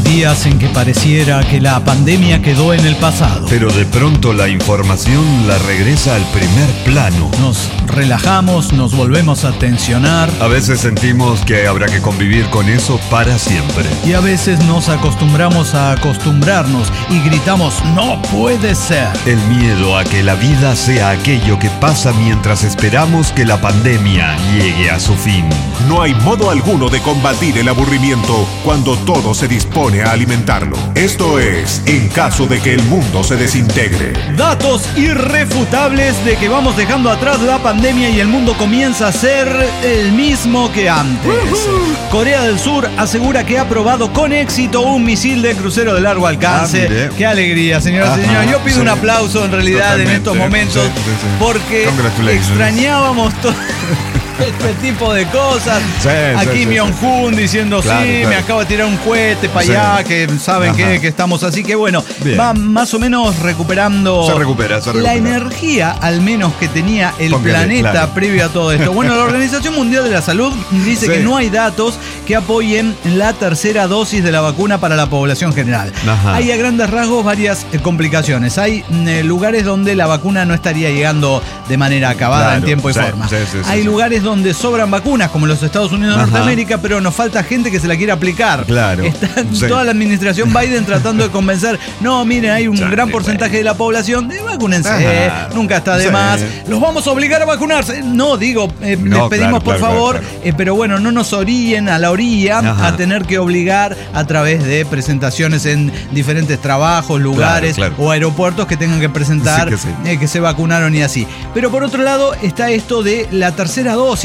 días en que pareciera que la pandemia quedó en el pasado. Pero de pronto la información la regresa al primer plano. Nos relajamos, nos volvemos a tensionar. A veces sentimos que habrá que convivir con eso para siempre. Y a veces nos acostumbramos a acostumbrarnos y gritamos, ¡no puede ser! El miedo a que la vida sea aquello que pasa mientras esperamos que la pandemia llegue a su fin. No hay modo alguno de combatir el aburrimiento cuando todo se dispone a alimentarlo. Esto es, en caso de que el mundo se desintegre. Datos irrefutables de que vamos dejando atrás la pandemia y el mundo comienza a ser el mismo que antes. Corea del Sur asegura que ha probado con éxito un misil de crucero de largo alcance. ¡Qué alegría, señoras y señores! Yo pido un aplauso en realidad en estos momentos porque extrañábamos todo este tipo de cosas. Aquí Kim Jong-un diciendo me acabo de tirar un cohete para allá, que saben que estamos así, que bueno, va más o menos recuperando. Se recupera. La energía, al menos que tenía el planeta previo a todo esto. Bueno, la Organización Mundial de la Salud dice que no hay datos que apoyen la tercera dosis de la vacuna para la población general. Hay a grandes rasgos varias complicaciones. Hay lugares donde la vacuna no estaría llegando de manera acabada en tiempo y forma. Hay lugares donde sobran vacunas, como los Estados Unidos de Norteamérica, pero nos falta gente que se la quiera aplicar. Está toda la administración Biden tratando de convencer, no, miren, hay un gran porcentaje de la población, vacúnense, nunca está de más, los vamos a obligar a vacunarse. No, digo, les pedimos por favor, pero bueno, no nos orillen a la orilla a tener que obligar a través de presentaciones en diferentes trabajos, lugares o aeropuertos que tengan que presentar que se vacunaron y así. Pero por otro lado está esto de la tercera dosis.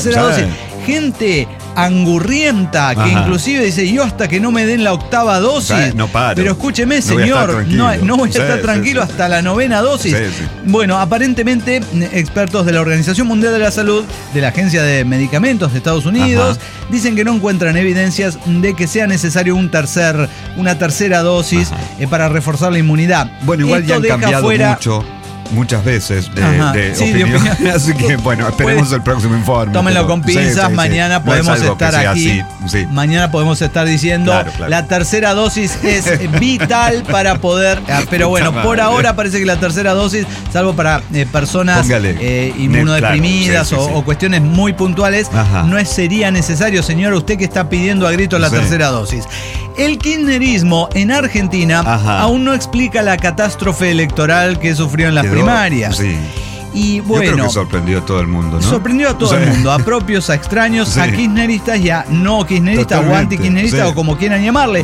Gente angurrienta que inclusive dice, yo hasta que no me den la octava dosis, no paro. Pero escúcheme, señor, no voy a estar tranquilo hasta la novena dosis. Bueno, aparentemente expertos de la Organización Mundial de la Salud, de la Agencia de Medicamentos de Estados Unidos, dicen que no encuentran evidencias de que sea necesario una tercera dosis para reforzar la inmunidad. Bueno, igual ya han cambiado muchas veces de opinión. Así que bueno, esperemos el próximo informe. Tómenlo con pinzas, mañana podemos estar aquí. Mañana podemos estar diciendo la tercera dosis es vital para poder. Pero bueno, por ahora parece que la tercera dosis, salvo para personas inmunodeprimidas o cuestiones muy puntuales, no sería necesario, señor, usted que está pidiendo a grito la tercera dosis. El kirchnerismo en Argentina aún no explica la catástrofe electoral que sufrió en las primarias. Y bueno, yo creo que sorprendió a todo el mundo, ¿no? Sorprendió a todo el mundo, a propios, a extraños, a kirchneristas y a no kirchneristas o anti-kirchneristas o como quieran llamarle.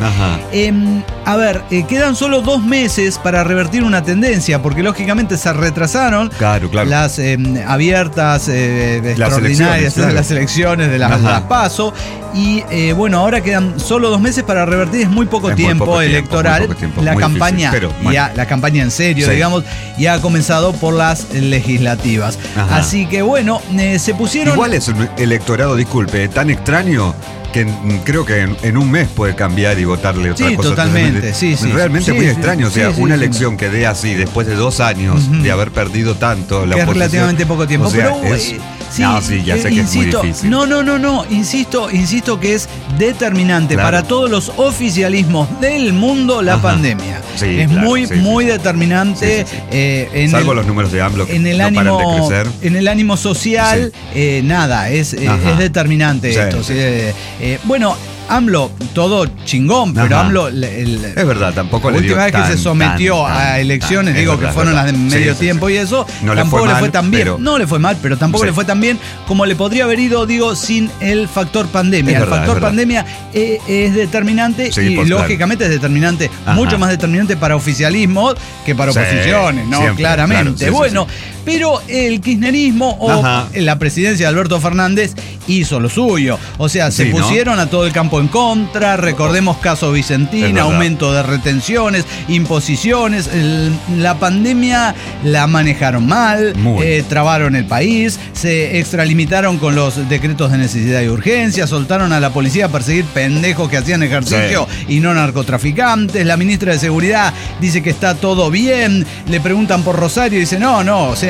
A ver, quedan solo 2 meses para revertir una tendencia, porque lógicamente se retrasaron las abiertas, extraordinarias, las elecciones de las PASO. Y bueno, ahora quedan solo 2 meses para revertir, es muy poco tiempo electoral. La campaña, la campaña en serio, digamos, ya ha comenzado por las legislativas. Así que bueno, se pusieron. Igual es un electorado, disculpe, tan extraño que creo que en un mes puede cambiar y votarle otra cosa. Totalmente. Realmente muy extraño. O sea, una elección que dé así después de 2 años de haber perdido tanto la oposición. Es relativamente poco tiempo. O sea, pero ya sé que es muy difícil. No. Insisto que es determinante para todos los oficialismos del mundo la pandemia. Es muy determinante. Salvo los números de AMLO que no paran de crecer. En el ánimo social, nada, es determinante esto. Bueno, AMLO, todo chingón, pero AMLO... es verdad, tampoco le dio la última vez que se sometió a elecciones, que fueron las de medio tiempo y eso, tampoco le fue tan bien. No le fue mal, pero tampoco le fue tan bien como le podría haber ido, sin el factor pandemia. El factor pandemia es determinante y lógicamente es determinante, mucho más determinante para oficialismos que para oposiciones, ¿no? Siempre, claramente. Pero el kirchnerismo o la presidencia de Alberto Fernández hizo lo suyo. O sea, se pusieron a todo el campo en contra. Recordemos caso Vicentina, aumento de retenciones, imposiciones. La pandemia la manejaron mal, trabaron el país, se extralimitaron con los decretos de necesidad y urgencia, soltaron a la policía a perseguir pendejos que hacían ejercicio y no narcotraficantes. La ministra de Seguridad dice que está todo bien. Le preguntan por Rosario y dice, no, o sea,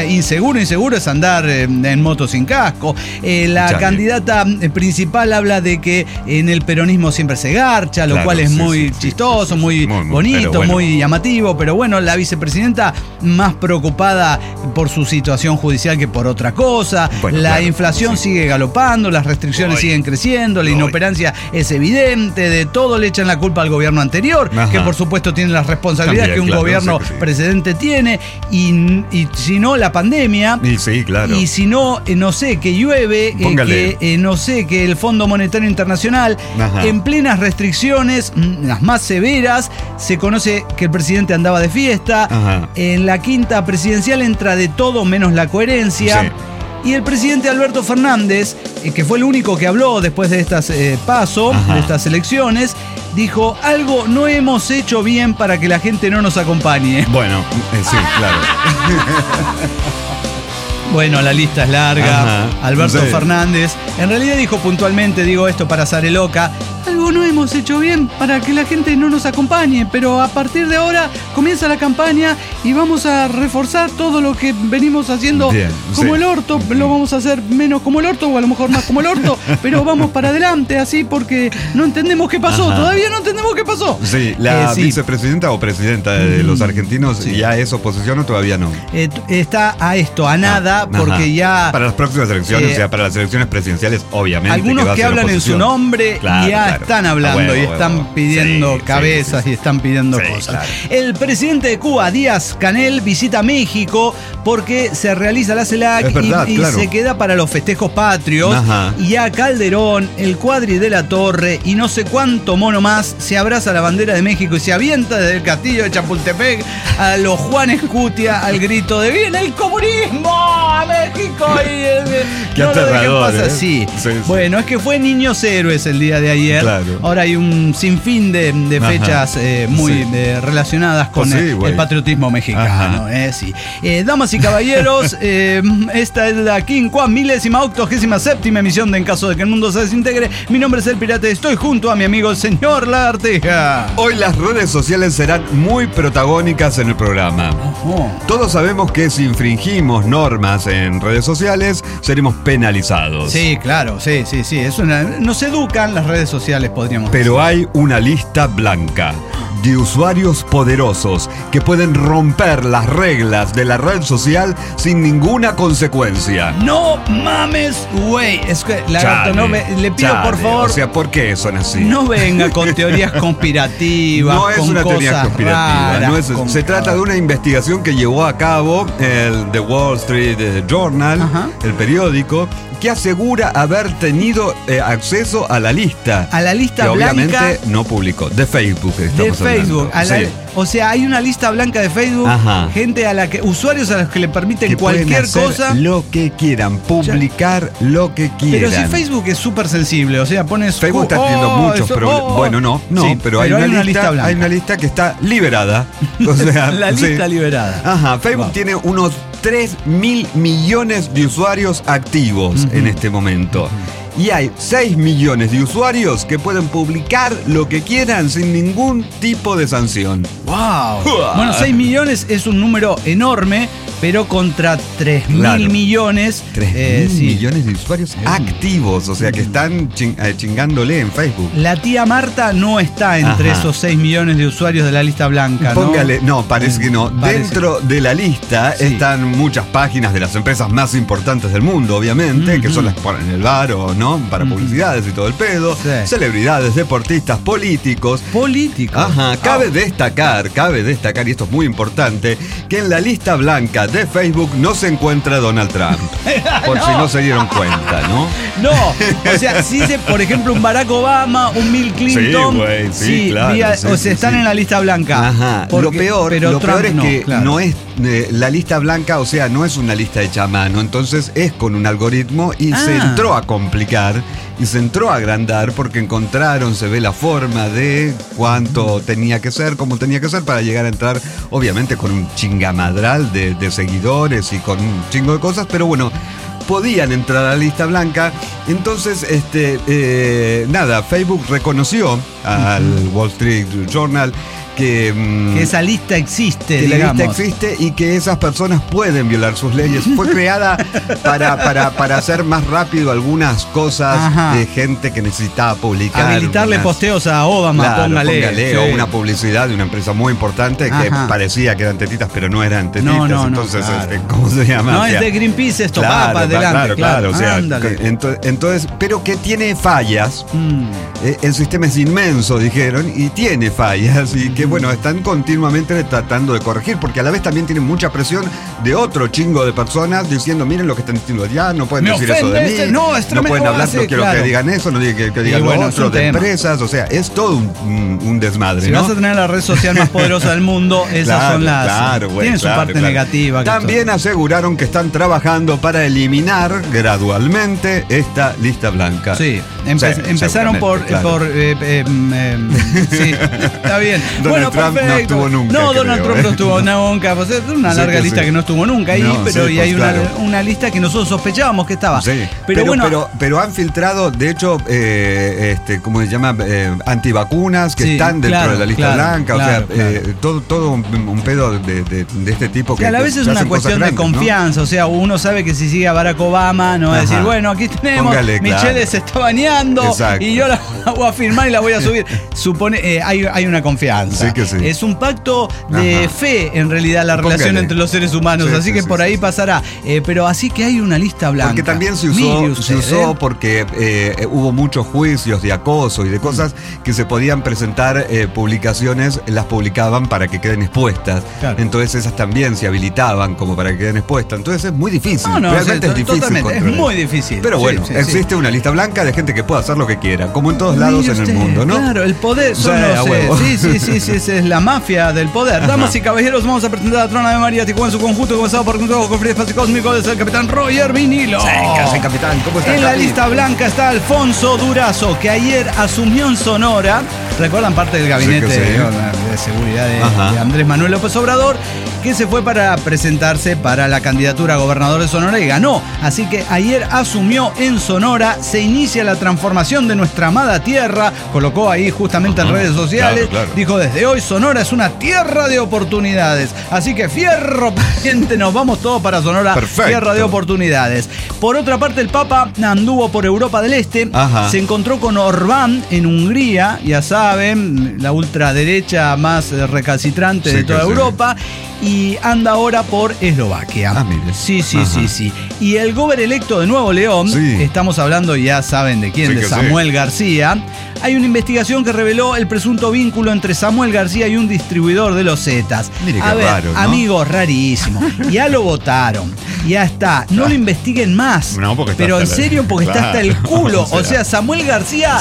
sea, inseguro es andar en moto sin casco. La candidata principal habla de que en el peronismo siempre se garcha, lo cual es muy chistoso, muy bonito, muy llamativo, pero bueno, la vicepresidenta más preocupada por su situación judicial que por otra cosa. La inflación sigue galopando, las restricciones siguen creciendo, la inoperancia es evidente, de todo le echan la culpa al gobierno anterior, que por supuesto tiene las responsabilidades que un gobierno precedente tiene, y si no, la pandemia, y si no, no sé, que llueve, que no sé, que el Fondo Monetario Internacional, en plenas restricciones, las más severas, se conoce que el presidente andaba de fiesta, en la quinta presidencial entra de todo menos la coherencia. Y el presidente Alberto Fernández, que fue el único que habló después de estas de estas elecciones, dijo: algo no hemos hecho bien para que la gente no nos acompañe. Bueno, sí, claro. Bueno, la lista es larga. Alberto Fernández, en realidad dijo puntualmente, digo esto para Zareloca, algo no hemos hecho bien para que la gente no nos acompañe, pero a partir de ahora comienza la campaña y vamos a reforzar todo lo que venimos haciendo como el orto. Lo vamos a hacer menos como el orto, o a lo mejor más como el orto, pero vamos para adelante así, porque no entendemos qué pasó. Todavía no entendemos qué pasó. Sí, la vicepresidenta o presidenta de los argentinos ya es oposición o todavía no. Está a nada, porque ya... Para las próximas elecciones, o sea, para las elecciones presidenciales, obviamente. Algunos que hablan en su nombre ya están hablando y están pidiendo cabezas y están pidiendo cosas. El presidente de Cuba, Díaz-Canel, visita México porque se realiza la CELAC y se queda para los festejos patrios. Y a Calderón, el Cuadri de la Torre y no sé cuánto mono más se abraza la bandera de México y se avienta desde el castillo de Chapultepec a los Juan Escutia al grito de ¡viene el comunismo a México! Y qué aterrador, así. Bueno, es que fue Niños Héroes el día de ayer. Ahora hay un sinfín de fechas muy relacionadas con el patriotismo mexicano. Damas y caballeros, esta es la 587ª emisión de En Caso de que el Mundo se Desintegre. Mi nombre es El Pirata y estoy junto a mi amigo el señor Lagartija. Hoy las redes sociales serán muy protagónicas en el programa. Todos sabemos que si infringimos normas en redes sociales, seremos penalizados. Sí, claro, sí. Nos educan las redes sociales, podríamos decir. Pero hay una lista blanca de usuarios poderosos que pueden romper las reglas de la red social sin ninguna consecuencia. No mames, güey. Es que, Lagarto, le pido por favor. O sea, ¿por qué son así? No venga con teorías conspirativas. No es una teoría conspirativa. Se trata de una investigación que llevó a cabo el The Wall Street Journal, el periódico, que asegura haber tenido acceso a la lista. A la lista que blanca. Obviamente no publicó. De Facebook estamos hablando. O sea, hay una lista blanca de Facebook, gente usuarios a los que le permiten que cualquier cosa. Lo que quieran, publicar lo que quieran. Pero si Facebook es súper sensible, o sea, pones. Facebook está teniendo muchos problemas. Bueno, no, pero hay una lista blanca. Hay una lista que está liberada. O sea, la lista liberada. Facebook tiene unos 3.000 millones de usuarios activos en este momento. Y hay 6 millones de usuarios que pueden publicar lo que quieran sin ningún tipo de sanción. ¡Wow! Bueno, 6 millones es un número enorme, pero contra 3.000 millones. 3.000 millones de usuarios activos, o sea que están chingándole en Facebook. La tía Marta no está entre esos 6 millones de usuarios de la lista blanca, ¿no? Póngale, no, parece que no. Dentro de la lista están muchas páginas de las empresas más importantes del mundo, obviamente, que son las que ponen en el bar o no, para publicidades y todo el pedo. Celebridades, deportistas, políticos. Cabe destacar, y esto es muy importante, que en la lista blanca de Facebook no se encuentra Donald Trump. Por si no se dieron cuenta, ¿no? No, o sea, sí, por ejemplo, un Barack Obama, un Bill Clinton. O sea, están en la lista blanca. Lo peor es que no es la lista blanca, o sea, no es una lista hecha a mano. Entonces es con un algoritmo y se entró a complicar y se entró a agrandar porque encontraron, se ve la forma de cuánto tenía que ser, cómo tenía que ser para llegar a entrar, obviamente con un chingamadral de seguidores y con un chingo de cosas, pero bueno, podían entrar a la lista blanca. Entonces, Facebook reconoció al Wall Street Journal que esa lista existe, que digamos. la lista existe y que esas personas pueden violar sus leyes. Fue creada para hacer más rápido algunas cosas de gente que necesitaba publicar. Habilitarle posteos a Obama, claro, póngale. Sí. O una publicidad de una empresa muy importante que parecía que eran tetitas, pero no eran tetitas. No, entonces, claro. ¿cómo se llama? No, es de Greenpeace esto, para adelante. Claro. O sea, entonces, pero que tiene fallas. El sistema es inmenso, dijeron, y tiene fallas, y que bueno, están continuamente tratando de corregir, porque a la vez también tienen mucha presión de otro chingo de personas diciendo, miren lo que están diciendo allá, no pueden decir eso de mí, no pueden hablar, no quiero que digan eso, no quiero que digan lo otro de empresas, o sea, es todo un desmadre. Si vas a tener la red social más poderosa del mundo, esas son las... tienen su parte negativa. También aseguraron que están trabajando para eliminar gradualmente esta lista blanca. Sí, empezaron por sí, está bien. Donald Trump no estuvo nunca. No, Donald Trump no estuvo nunca. Pues es una larga lista que no estuvo nunca ahí, pero y hay una lista que nosotros sospechábamos que estaba. Sí. Pero han filtrado, de hecho, ¿cómo se llama? Antivacunas que están dentro de la lista blanca. Todo un pedo de este tipo. Que a la vez es una cuestión de confianza. ¿No? O sea, uno sabe que si sigue a Barack Obama, no va a decir, bueno, aquí tenemos, Michelle se está bañando y yo la voy a firmar y la voy a subir. Hay una confianza. Sí que sí. Es un pacto de fe, en realidad, la relación entre los seres humanos. Así que por ahí pasará. Pero así que hay una lista blanca. Porque también se usó porque hubo muchos juicios de acoso y de cosas que se podían presentar, publicaciones, las publicaban para que queden expuestas. Claro. Entonces esas también se habilitaban como para que queden expuestas. Entonces es muy difícil. Realmente es difícil. Totalmente, es muy difícil. Pero bueno, existe una lista blanca de gente que puede hacer lo que quiera, como en todos lados en el mundo, ¿no? Claro, el poder son sí, esa es la mafia del poder. Damas y caballeros, vamos a presentar a Trona de María Tijuana en su conjunto, comenzado por Consejo con Frío Espacio Cósmico, desde el capitán Roger Vinilo. Sí, capitán, ¿cómo está? En la lista blanca está Alfonso Durazo, que ayer asumió en Sonora, recuerdan, parte del gabinete de seguridad de Andrés Manuel López Obrador, que se fue para presentarse para la candidatura a gobernador de Sonora y ganó. Así que ayer asumió en Sonora, se inicia la transformación de nuestra amada tierra, colocó ahí justamente en redes sociales, dijo, desde hoy Sonora es una tierra de oportunidades, así que fierro pariente, nos vamos todos para Sonora. Perfecto. Tierra de oportunidades. Por otra parte, el Papa anduvo por Europa del Este, se encontró con Orbán en Hungría, ya saben, la ultraderecha más recalcitrante de toda Europa, y anda ahora por Eslovaquia. Sí. Y el gober electo de Nuevo León, estamos hablando, ya saben de quién, de Samuel García. Hay una investigación que reveló el presunto vínculo entre Samuel García y un distribuidor de los Zetas. A ver, raro, ¿no? Amigos, rarísimo. Ya lo votaron, ya está. No lo investiguen más. No, pero en serio, porque está hasta el culo. O sea, Samuel García,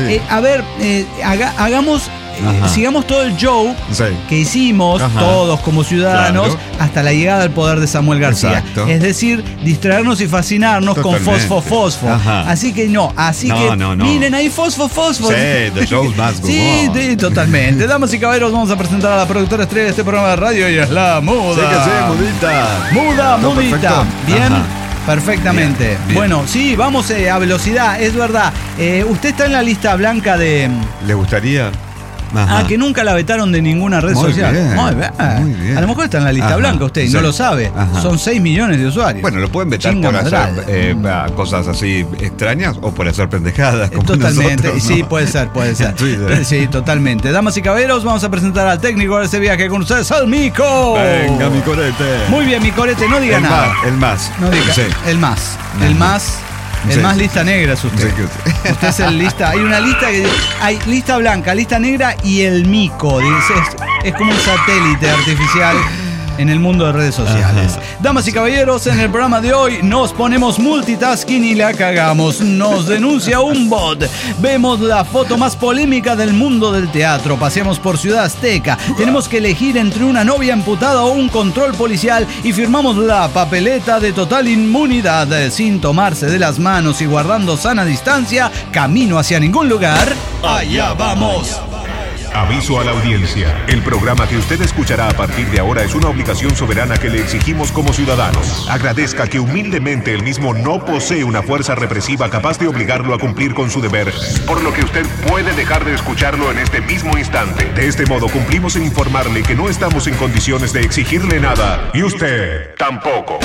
hagamos... sigamos todo el show que hicimos todos como ciudadanos hasta la llegada al poder de Samuel García. Exacto. Es decir, distraernos y fascinarnos con fosfo. Así que miren ahí fosfo. Sí, the show's más go on. Sí, totalmente. Damas y caballeros, vamos a presentar a la productora estrella de este programa de radio y es la Muda. Sí, Mudita. Mudita. Bien. Perfectamente. Bien. Bueno, sí, vamos a velocidad, es verdad. Usted está en la lista blanca de... ¿Le gustaría? Que nunca la vetaron de ninguna red social. Muy bien. A lo mejor está en la lista blanca usted y no lo sabe. Son 6 millones de usuarios. Bueno, lo pueden vetar por hacer cosas así extrañas o por hacer pendejadas. Como totalmente. Nosotros, ¿no? Sí, puede ser. Sí, totalmente. Damas y caballeros, vamos a presentar al técnico de ese viaje con ustedes, al Mico. Venga, mi corete. Muy bien, mi corete, no diga nada. El más. No diga. El más. El más lista negra es usted. Usted es el lista. Hay una lista que hay lista blanca, lista negra y el Mico. Es como un satélite artificial en el mundo de redes sociales. Damas y caballeros, en el programa de hoy nos ponemos multitasking y la cagamos. Nos denuncia un bot. Vemos la foto más polémica del mundo del teatro. Paseamos por Ciudad Azteca. Tenemos que elegir entre una novia amputada o un control policial y firmamos la papeleta de total inmunidad. Sin tomarse de las manos y guardando sana distancia, camino hacia ningún lugar. Allá vamos. Aviso a la audiencia. El programa que usted escuchará a partir de ahora es una obligación soberana que le exigimos como ciudadanos. Agradezca que humildemente el mismo no posee una fuerza represiva capaz de obligarlo a cumplir con su deber, por lo que usted puede dejar de escucharlo en este mismo instante. De este modo cumplimos en informarle que no estamos en condiciones de exigirle nada y usted tampoco.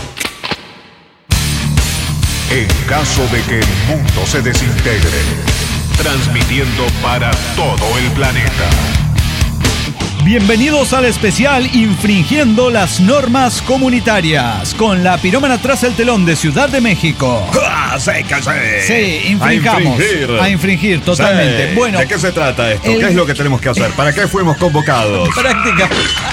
En caso de que el mundo se desintegre, transmitiendo para todo el planeta. Bienvenidos al especial Infringiendo las Normas Comunitarias con la pirómana tras el telón de Ciudad de México. Sí, infringamos. A infringir, totalmente. Sí. Bueno, ¿de qué se trata esto? ¿Qué es lo que tenemos que hacer? ¿Para qué fuimos convocados? Práctica.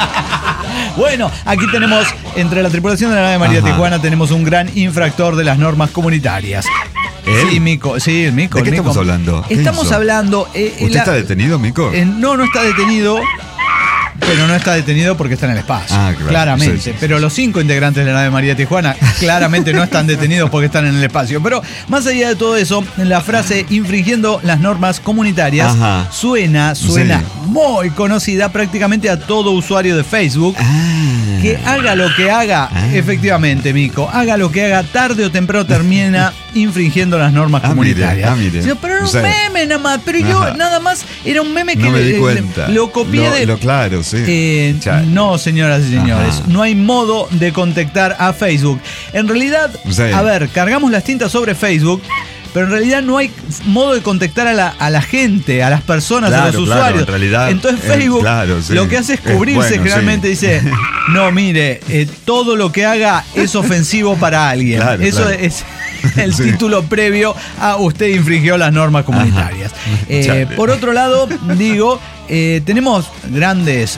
Bueno, aquí tenemos, entre la tripulación de la nave María Tijuana, tenemos un gran infractor de las normas comunitarias. ¿Él? Sí, Mico. Sí, el Mico. ¿De qué estamos hablando? Estamos hablando... ¿Usted está detenido, Mico? No está detenido. Pero no está detenido porque está en el espacio. Claro, claramente. Sí. Pero los 5 integrantes de la nave María Tijuana claramente no están detenidos porque están en el espacio. Pero más allá de todo eso, la frase infringiendo las normas comunitarias suena muy conocida prácticamente a todo usuario de Facebook. Que haga lo que haga, efectivamente, Mico, haga lo que haga, tarde o temprano termina infringiendo las normas comunitarias. Mire. Pero era un meme nada más, pero yo nada más era un meme que no me di cuenta. Lo copié de... Claro, sí. No, señoras y señores, no hay modo de contactar a Facebook. En realidad, a ver, cargamos las tintas sobre Facebook, pero en realidad no hay modo de contactar a la gente, a las personas, a los usuarios. En realidad, entonces Facebook lo que hace es cubrirse, generalmente dice, no, mire, todo lo que haga es ofensivo para alguien. Eso es el título previo a usted infringió las normas comunitarias. Por otro lado, digo... tenemos grandes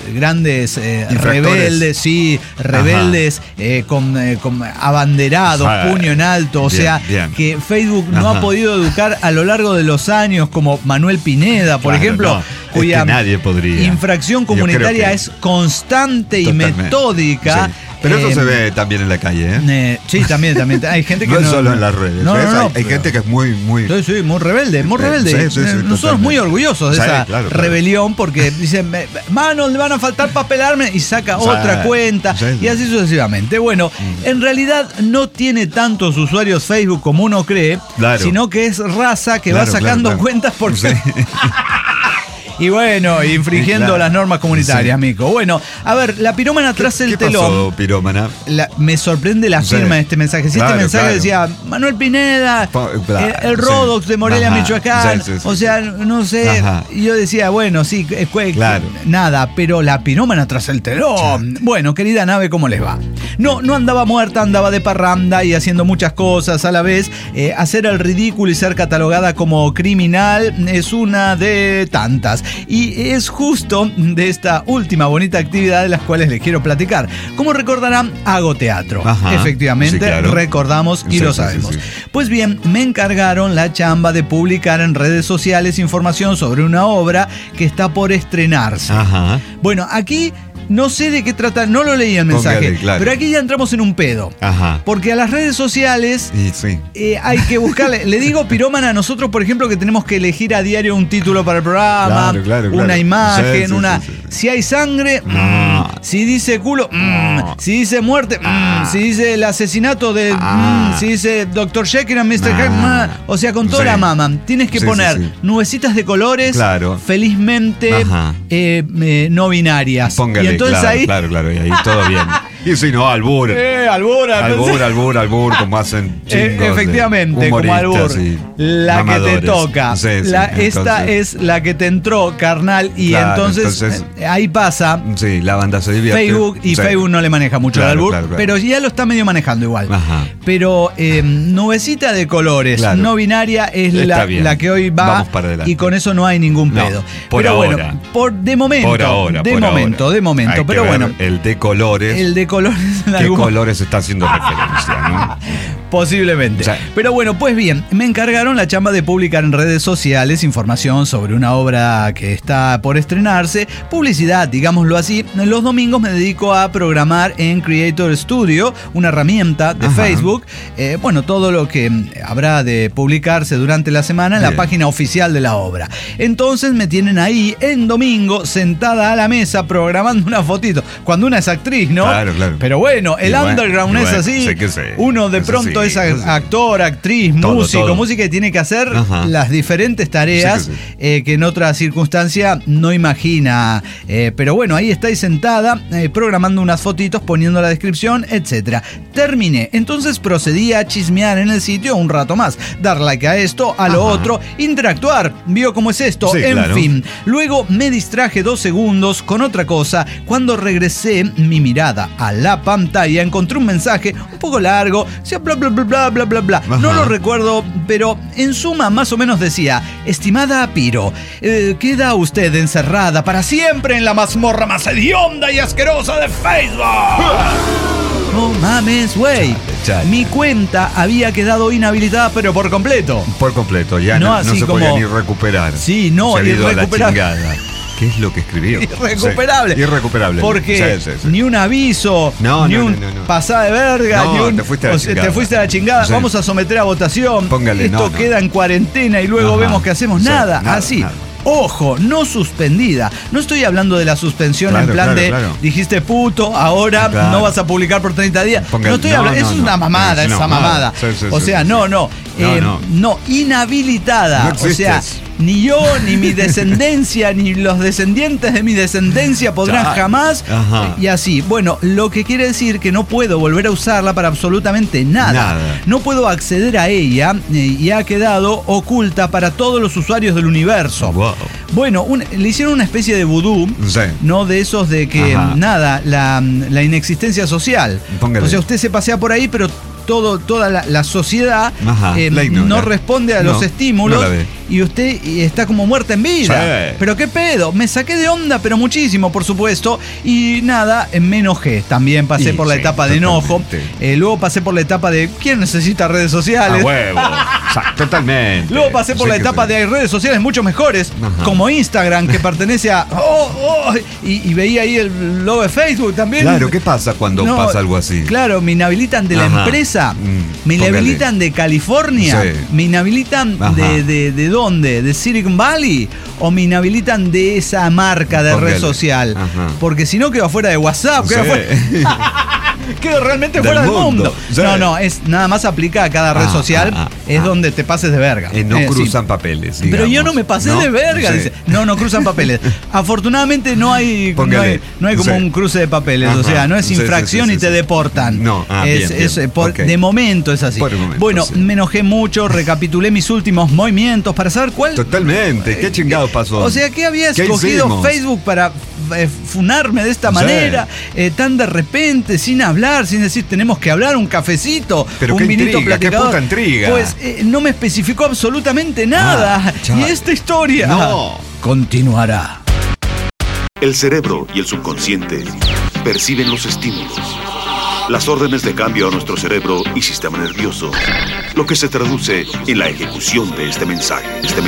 rebeldes, rebeldes con abanderados, puño en alto, que Facebook no ha podido educar a lo largo de los años, como Manuel Pineda, por ejemplo, cuya nadie podría. Infracción comunitaria es constante y metódica. Sí. Pero eso se ve también en la calle, ¿eh? Sí, también. Hay gente que no es solo en las redes. Hay gente que es muy... Sí, muy rebelde, Sí, nosotros muy orgullosos de esa rebelión, porque dicen, manos, le van a faltar papelarme, y saca otra cuenta, y así sucesivamente. Bueno, en realidad no tiene tantos usuarios Facebook como uno cree, sino que es raza que va sacando cuentas por... Y bueno, infringiendo las normas comunitarias, Mico. Bueno, a ver, la pirómana tras el telón. ¿Qué pasó, pirómana? Me sorprende la firma de este mensaje. Si este mensaje decía Manuel Pineda, el Rodox de Morelia, Michoacán. O sea, no sé. Yo decía, bueno, sí, nada, pero la pirómana tras el telón. Bueno, querida nave, ¿cómo les va? No andaba muerta, andaba de parranda y haciendo muchas cosas a la vez. Hacer el ridículo y ser catalogada como criminal es una de tantas. Y es justo de esta última bonita actividad de las cuales les quiero platicar. Como recordarán, hago teatro. Efectivamente, recordamos y lo sabemos. Pues bien, me encargaron la chamba de publicar en redes sociales información sobre una obra que está por estrenarse. Bueno, aquí... No sé de qué trata, no lo leí el mensaje, pero aquí ya entramos en un pedo. Porque a las redes sociales hay que buscarle. Le digo, pirómana, a nosotros, por ejemplo, que tenemos que elegir a diario un título para el programa, una imagen, si hay sangre, si dice culo, si dice muerte, si dice el asesinato de, si dice Dr. Jekyll and Mr. Hyde, o sea, con toda la mama. Tienes que poner nubecitas de colores, felizmente no binarias. Póngale. Entonces ahí... Claro, y ahí todo bien. Y si no, albur. Albur, como hacen chingos. Efectivamente, como albur. La mamadores. Que te toca. Esta es la que te entró, carnal. Y entonces ahí pasa. Sí, la banda se divierte. Facebook, y Facebook no le maneja mucho el albur, pero ya lo está medio manejando igual. Pero nubecita de colores, no binaria, es la que hoy va. Vamos para adelante. Y con eso no hay ningún pedo. Por pero ahora. Bueno, de momento. Hay pero bueno. El de colores. ¿Qué colores está haciendo referencia, no? Posiblemente. Pero bueno, pues bien, me encargaron la chamba de publicar en redes sociales información sobre una obra que está por estrenarse, publicidad, digámoslo así. Los domingos me dedico a programar en Creator Studio, una herramienta de Facebook. Bueno, todo lo que habrá de publicarse durante la semana en la página oficial de la obra. Entonces me tienen ahí en domingo sentada a la mesa programando una fotito. Cuando una es actriz, ¿no? Claro. Pero bueno, el underground es así. Uno de pronto es actor, actriz, músico, música, y tiene que hacer las diferentes tareas que en otra circunstancia no imagina. Pero bueno, ahí estáis sentada programando unas fotitos, poniendo la descripción, etcétera. Terminé. Entonces procedí a chismear en el sitio un rato más, dar like a esto, a lo otro, interactuar. ¿Vio cómo es esto? Fin. Luego me distraje 2 segundos con otra cosa. Cuando regresé mi mirada a la pantalla, encontré un mensaje un poco largo, decía bla bla bla bla bla bla. No lo recuerdo, pero en suma más o menos decía: estimada Piro, queda usted encerrada para siempre en la mazmorra más hedionda y asquerosa de Facebook. No mames, güey. Mi cuenta había quedado inhabilitada, pero por completo. Por completo, ya no se podía ni recuperar. Sí, no, irrecuperable. ¿Qué es lo que escribió? Irrecuperable. Irrecuperable. Porque ni un aviso, ni un pasada de verga, ni un... te fuiste a la chingada. Te fuiste a la chingada. Vamos a someter a votación. Póngale, esto queda en cuarentena y luego vemos que hacemos nada. Así. Nada. Ojo, no suspendida. No estoy hablando de la suspensión en plan dijiste puto, ahora no vas a publicar por 30 días. No estoy hablando, es una mamada esa mamada. O sea, no, inhabilitada. No, o sea, ni yo, ni mi descendencia, ni los descendientes de mi descendencia podrán jamás. Y así. Bueno, lo que quiere decir que no puedo volver a usarla para absolutamente nada. No puedo acceder a ella y ha quedado oculta para todos los usuarios del universo. Wow. Bueno, le hicieron una especie de vudú, no de esos de que la inexistencia social. Póngale. O sea, usted se pasea por ahí, pero toda la sociedad no responde a los estímulos y usted está como muerta en vida. Sí. Pero qué pedo, me saqué de onda, pero muchísimo, por supuesto, y nada, me enojé. También pasé por la etapa de enojo. Luego pasé por la etapa de ¿quién necesita redes sociales? A huevo. Totalmente. Luego pasé por la etapa de hay redes sociales mucho mejores, como Instagram, que pertenece a y veía ahí el logo de Facebook también. Claro, ¿qué pasa cuando pasa algo así? Claro, me inhabilitan de la empresa, me inhabilitan de California, me inhabilitan de ¿dónde? ¿De Silicon Valley? ¿O me inhabilitan de esa marca de red social? Porque si no quedo fuera de WhatsApp, quedo realmente fuera del mundo. No, es nada más aplica a cada red social, es donde te pases de verga. No cruzan papeles, digamos. Pero yo no me pasé de verga, dice. No cruzan papeles. Afortunadamente no hay como un cruce de papeles, o sea, no es infracción y te deportan. No, de momento es así. Bueno, me enojé mucho, recapitulé mis últimos movimientos para saber cuál. Totalmente, ¿qué chingados pasó? O sea, ¿qué había escogido Facebook para funarme de esta manera, tan de repente, sin hablar, sin decir tenemos que hablar, un cafecito, pero un vinito intriga, platicador? Qué puta intriga. Pues no me especificó absolutamente nada. Y esta historia continuará. El cerebro y el subconsciente perciben los estímulos, las órdenes de cambio a nuestro cerebro y sistema nervioso, lo que se traduce en la ejecución de este mensaje.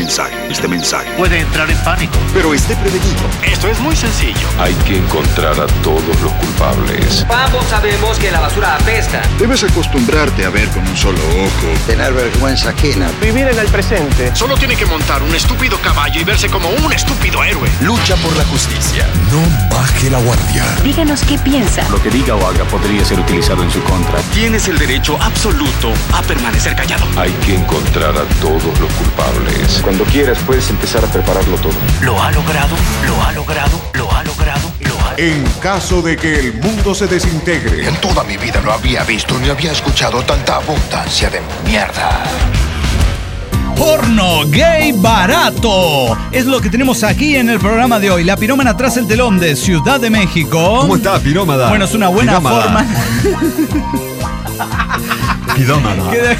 Puede entrar en pánico, pero esté prevenido. Esto es muy sencillo. Hay que encontrar a todos los culpables. Ambos sabemos que la basura apesta. Debes acostumbrarte a ver con un solo ojo. Tener vergüenza ajena. Vivir en el presente. Solo tiene que montar un estúpido caballo y verse como un estúpido héroe. Lucha por la justicia. No baje la guardia. Díganos qué piensa. Lo que diga o haga podría ser utilizado en su contra. Tienes el derecho absoluto a permanecer callado. Hay que encontrar a todos los culpables. Cuando quieras puedes empezar a prepararlo todo. Lo ha logrado. En caso de que el mundo se desintegre. En toda mi vida no había visto ni había escuchado tanta abundancia de mierda. Porno gay barato es lo que tenemos aquí en el programa de hoy. La pirómana tras el telón de Ciudad de México. ¿Cómo está, pirómana? Bueno, es una buena forma. Pirómana.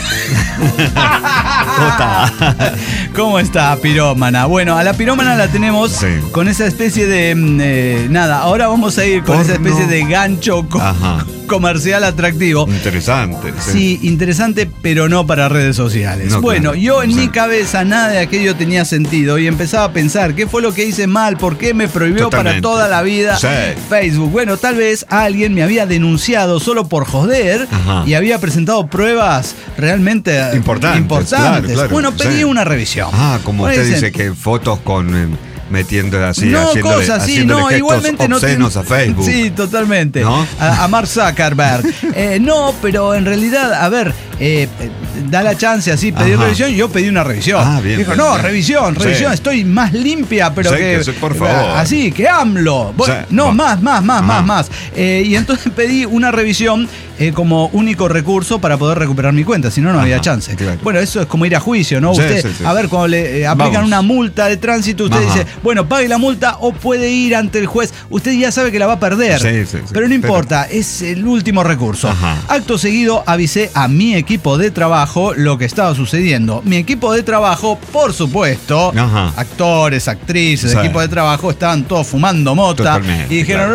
¿Cómo está, pirómana? Bueno, a la pirómana la tenemos con esa especie de... ahora vamos a ir con esa especie de gancho comercial atractivo. Interesante. Sí, interesante, pero no para redes sociales. No, bueno, claro. yo en mi cabeza nada de aquello tenía sentido y empezaba a pensar, ¿qué fue lo que hice mal? ¿Por qué me prohibió para toda la vida Facebook? Bueno, tal vez alguien me había denunciado solo por joder y había presentado pruebas realmente importantes. Claro, bueno, pedí una revisión. Como usted dice que fotos con... metiendo así, no, haciéndole, cosas así, haciéndole no, gestos igualmente obscenos a Facebook. Sí, totalmente. ¿No? A Mark Zuckerberg. No, pero en realidad, a ver, da la chance así, pedir revisión. Yo pedí una revisión. Bien, dijo, bien, no, bien. revisión, estoy más limpia, pero que por favor. así, que AMLO. Bueno, no, más. Y entonces pedí una revisión como único recurso para poder recuperar mi cuenta, si no, no había chance. Claro. Bueno, eso es como ir a juicio, ¿no? Usted, a ver, cuando le aplican una multa de tránsito, usted dice, bueno, pague la multa o puede ir ante el juez. Usted ya sabe que la va a perder. Pero no importa, es el último recurso. Acto seguido avisé a mi equipo de trabajo lo que estaba sucediendo. Mi equipo de trabajo, por supuesto, actores, actrices, equipo de trabajo, estaban todos fumando mota. Totalmente, y dijeron...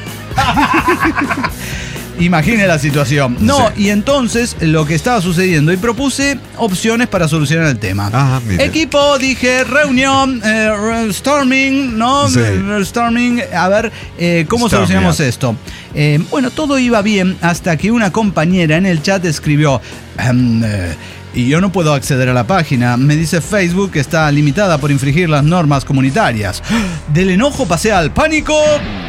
Imagine la situación. No, y entonces lo que estaba sucediendo, y propuse opciones para solucionar el tema. Equipo, dije, reunión, storming, ¿no? Storming, a ver, ¿cómo solucionamos esto? Bueno, todo iba bien hasta que una compañera en el chat escribió... y yo no puedo acceder a la página. Me dice Facebook que está limitada por infringir las normas comunitarias. Del enojo pasé al pánico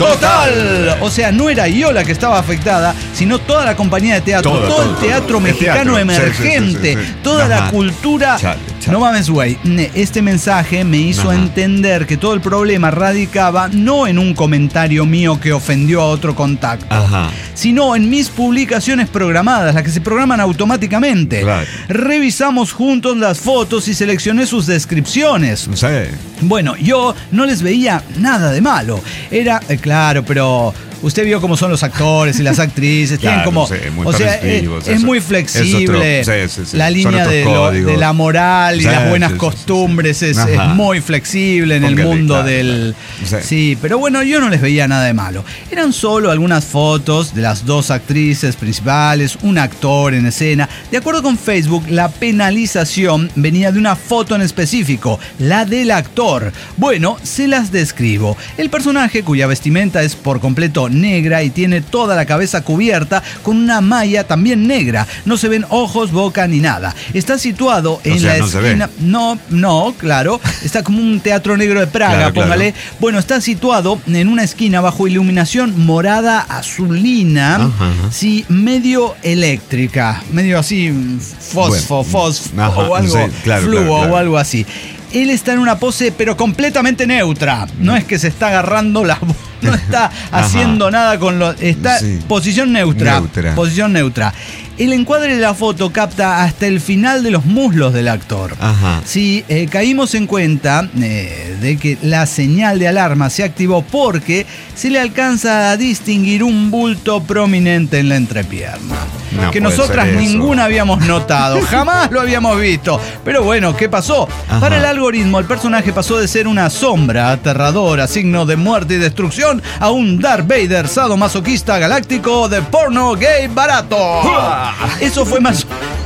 total. O sea, no era yo la que estaba afectada, sino toda la compañía de teatro, todo el teatro mexicano emergente, toda la cultura. No mames, güey. Este mensaje me hizo entender que todo el problema radicaba no en un comentario mío que ofendió a otro contacto, sino en mis publicaciones programadas, las que se programan automáticamente. Revisamos juntos las fotos y seleccioné sus descripciones. Bueno, yo no les veía nada de malo. Era, claro, pero... Usted vio cómo son los actores y las actrices, tienen como, o sea, es muy flexible. La línea de la moral y las buenas costumbres es muy flexible en el mundo del... Sí, pero bueno, yo no les veía nada de malo. Eran solo algunas fotos de las dos actrices principales, un actor en escena. De acuerdo con Facebook, la penalización venía de una foto en específico, la del actor. Bueno, se las describo. El personaje, cuya vestimenta es por completo negra y tiene toda la cabeza cubierta con una malla también negra. No se ven ojos, boca ni nada. Está situado en la esquina. No, claro. Está como un teatro negro de Praga, póngale. Bueno, está situado en una esquina bajo iluminación morada azulina, sí, medio eléctrica, medio así fosfo o algo, fluo o algo así. Él está en una pose pero completamente neutra. No es que se está agarrando la... No está haciendo nada con lo... Está posición neutra. Posición neutra. El encuadre de la foto capta hasta el final de los muslos del actor. Sí, caímos en cuenta de que la señal de alarma se activó porque se le alcanza a distinguir un bulto prominente en la entrepierna. Que nosotras ninguna habíamos notado. Jamás lo habíamos visto. Pero bueno, ¿qué pasó? Para el algoritmo, el personaje pasó de ser una sombra aterradora, signo de muerte y destrucción, a un Darth Vader sadomasoquista galáctico de porno gay barato. Eso fue más...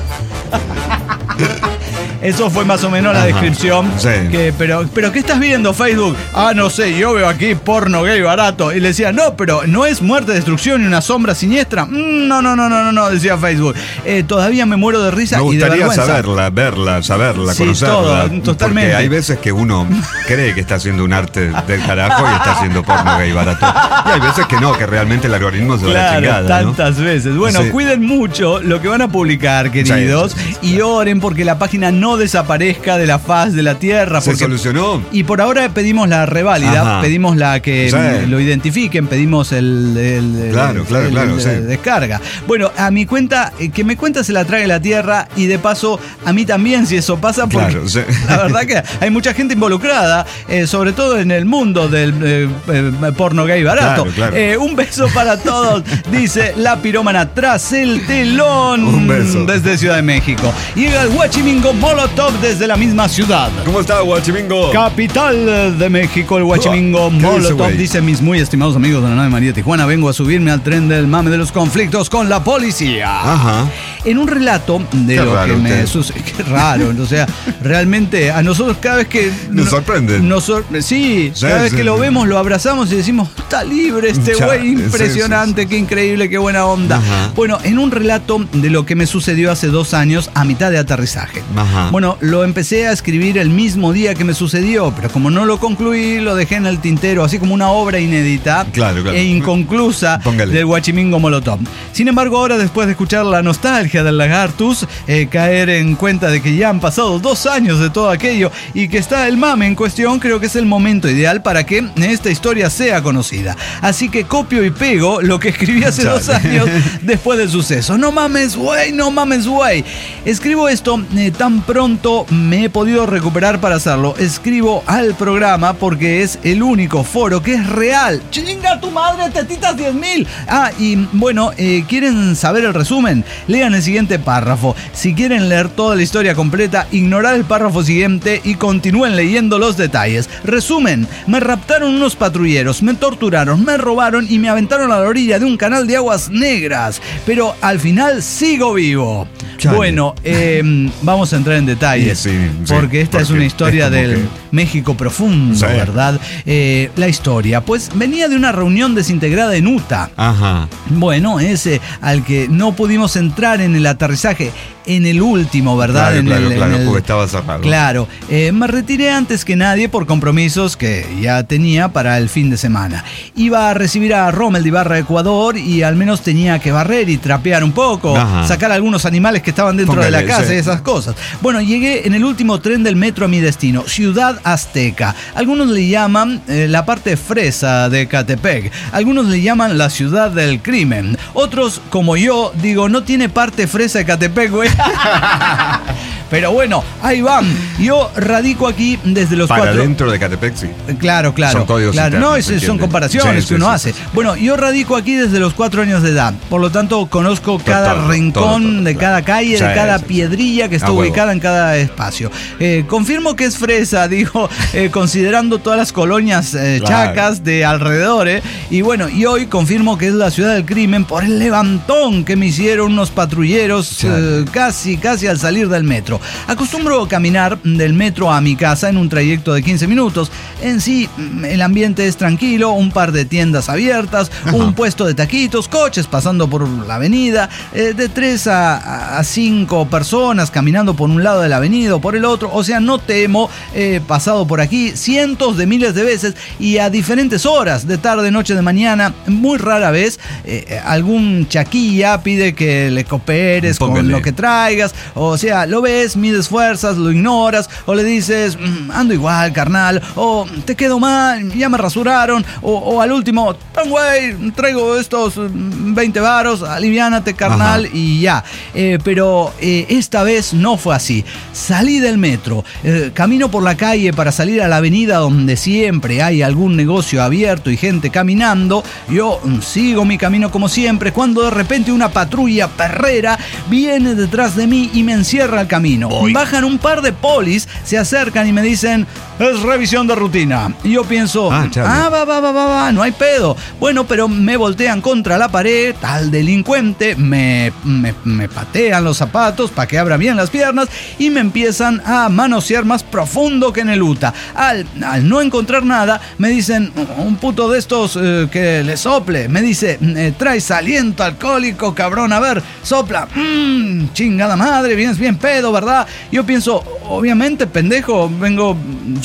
Eso fue más o menos la descripción. Pero ¿qué estás viendo, Facebook? No sé, yo veo aquí porno gay barato. Y le decía, no, pero no es muerte, destrucción y una sombra siniestra. No, decía Facebook. Todavía me muero de risa y de vergüenza. Me gustaría verla, conocerla. Todo, totalmente. Porque hay veces que uno cree que está haciendo un arte del carajo y está haciendo porno gay barato. Y hay veces que no, que realmente el algoritmo se va a la chingada. Tantas veces. Bueno, cuiden mucho lo que van a publicar, queridos. Y oren porque la página no desaparezca de la faz de la tierra. Se solucionó. Y por ahora pedimos la reválida, pedimos la que lo identifiquen, pedimos el descarga. Bueno, a mi cuenta, que mi cuenta se la trague la tierra y de paso a mí también si eso pasa, porque la verdad que hay mucha gente involucrada, sobre todo en el mundo del porno gay barato. Un beso para todos, dice la pirómana tras el telón. Un beso. Desde Ciudad de México. Llega el Huachimingo Molo Molotov desde la misma ciudad. ¿Cómo está, Huachimingo? Capital de México, el Huachimingo. Molotov dice: mis muy estimados amigos de la nave María Tijuana, vengo a subirme al tren del mame de los conflictos con la policía. Ajá. En un relato de qué lo que me sucede. Qué raro, o sea, realmente a nosotros cada vez que... Nos sorprenden. Sí, cada vez que lo vemos, lo abrazamos y decimos: está libre este güey, impresionante, qué increíble, qué buena onda. Ajá. Bueno, en un relato de lo que me sucedió hace 2 años a mitad de aterrizaje. Ajá. Bueno, lo empecé a escribir el mismo día que me sucedió, pero como no lo concluí, lo dejé en el tintero, así como una obra inédita e inconclusa del Huachimingo Molotov. Sin embargo, ahora, después de escuchar la nostalgia del Lagartus, caer en cuenta de que ya han pasado 2 años de todo aquello y que está el mame en cuestión, creo que es el momento ideal para que esta historia sea conocida. Así que copio y pego lo que escribí hace 2 años después del suceso. No mames, güey, no mames, güey. Escribo esto tan pronto me he podido recuperar para hacerlo. Escribo al programa porque es el único foro que es real. ¡Chinga tu madre, tetitas 10.000! Y bueno, ¿quieren saber el resumen? Lean el siguiente párrafo. Si quieren leer toda la historia completa, ignorad el párrafo siguiente y continúen leyendo los detalles. Resumen: me raptaron unos patrulleros, me torturaron, me robaron y me aventaron a la orilla de un canal de aguas negras. Pero al final sigo vivo. Chale. Bueno, vamos a entrar en detalles, porque esta es una historia del México profundo, ¿verdad? La historia, pues venía de una reunión desintegrada en Utah. Ajá. Bueno, ese al que no pudimos entrar en el aterrizaje, en el último, ¿verdad? Claro, porque estaba cerrado. Claro, me retiré antes que nadie por compromisos que ya tenía para el fin de semana. Iba a recibir a Rommel de Ibarra, Ecuador, y al menos tenía que barrer y trapear un poco, sacar algunos animales que estaban dentro de la casa y esas cosas. Bueno, llegué en el último tren del metro a mi destino, Ciudad Azteca. Algunos le llaman la parte fresa de Ecatepec. Algunos le llaman la ciudad del crimen. Otros, como yo, digo, no tiene parte fresa Ecatepec, güey. Pero bueno, ahí van. Yo radico aquí desde los Para dentro de Ecatepec, sí. Claro. Son códigos internos, no, son comparaciones que uno hace. Bueno, yo radico aquí desde los 4 años de edad. Por lo tanto, conozco cada rincón de cada calle, de cada piedrilla que está ubicada en cada espacio. Confirmo que es fresa, digo, considerando todas las colonias chacas de alrededor. Y bueno, y hoy confirmo que es la ciudad del crimen por el levantón que me hicieron unos patrulleros casi al salir del metro. Acostumbro caminar del metro a mi casa en un trayecto de 15 minutos. En sí, el ambiente es tranquilo, un par de tiendas abiertas, un puesto de taquitos, coches pasando por la avenida, de 3 a 5 personas caminando por un lado de la avenida o por el otro. O sea, no temo, pasado por aquí cientos de miles de veces y a diferentes horas, de tarde, noche, de mañana. Muy rara vez algún chaquilla pide que le cooperes con lo que traigas. O sea, lo ves, mides fuerzas, lo ignoras, o le dices, ando igual, carnal, o te quedo mal, ya me rasuraron, o al último, güey, traigo estos 20 varos, aliviánate, carnal, y ya. Pero esta vez no fue así. Salí del metro, camino por la calle para salir a la avenida donde siempre hay algún negocio abierto y gente caminando. Yo sigo mi camino como siempre, cuando de repente una patrulla perrera viene detrás de mí y me encierra el camino. Bajan un par de polis, se acercan y me dicen, es revisión de rutina. Y yo pienso, va, no hay pedo. Bueno, pero me voltean contra la pared, al delincuente, me patean los zapatos para que abra bien las piernas y me empiezan a manosear más profundo que en el Utah. Al no encontrar nada, me dicen, un puto de estos que le sople, me dice, traes aliento alcohólico, cabrón, a ver, sopla. Chingada madre, vienes bien pedo, ¿verdad? Yo pienso, obviamente, pendejo, vengo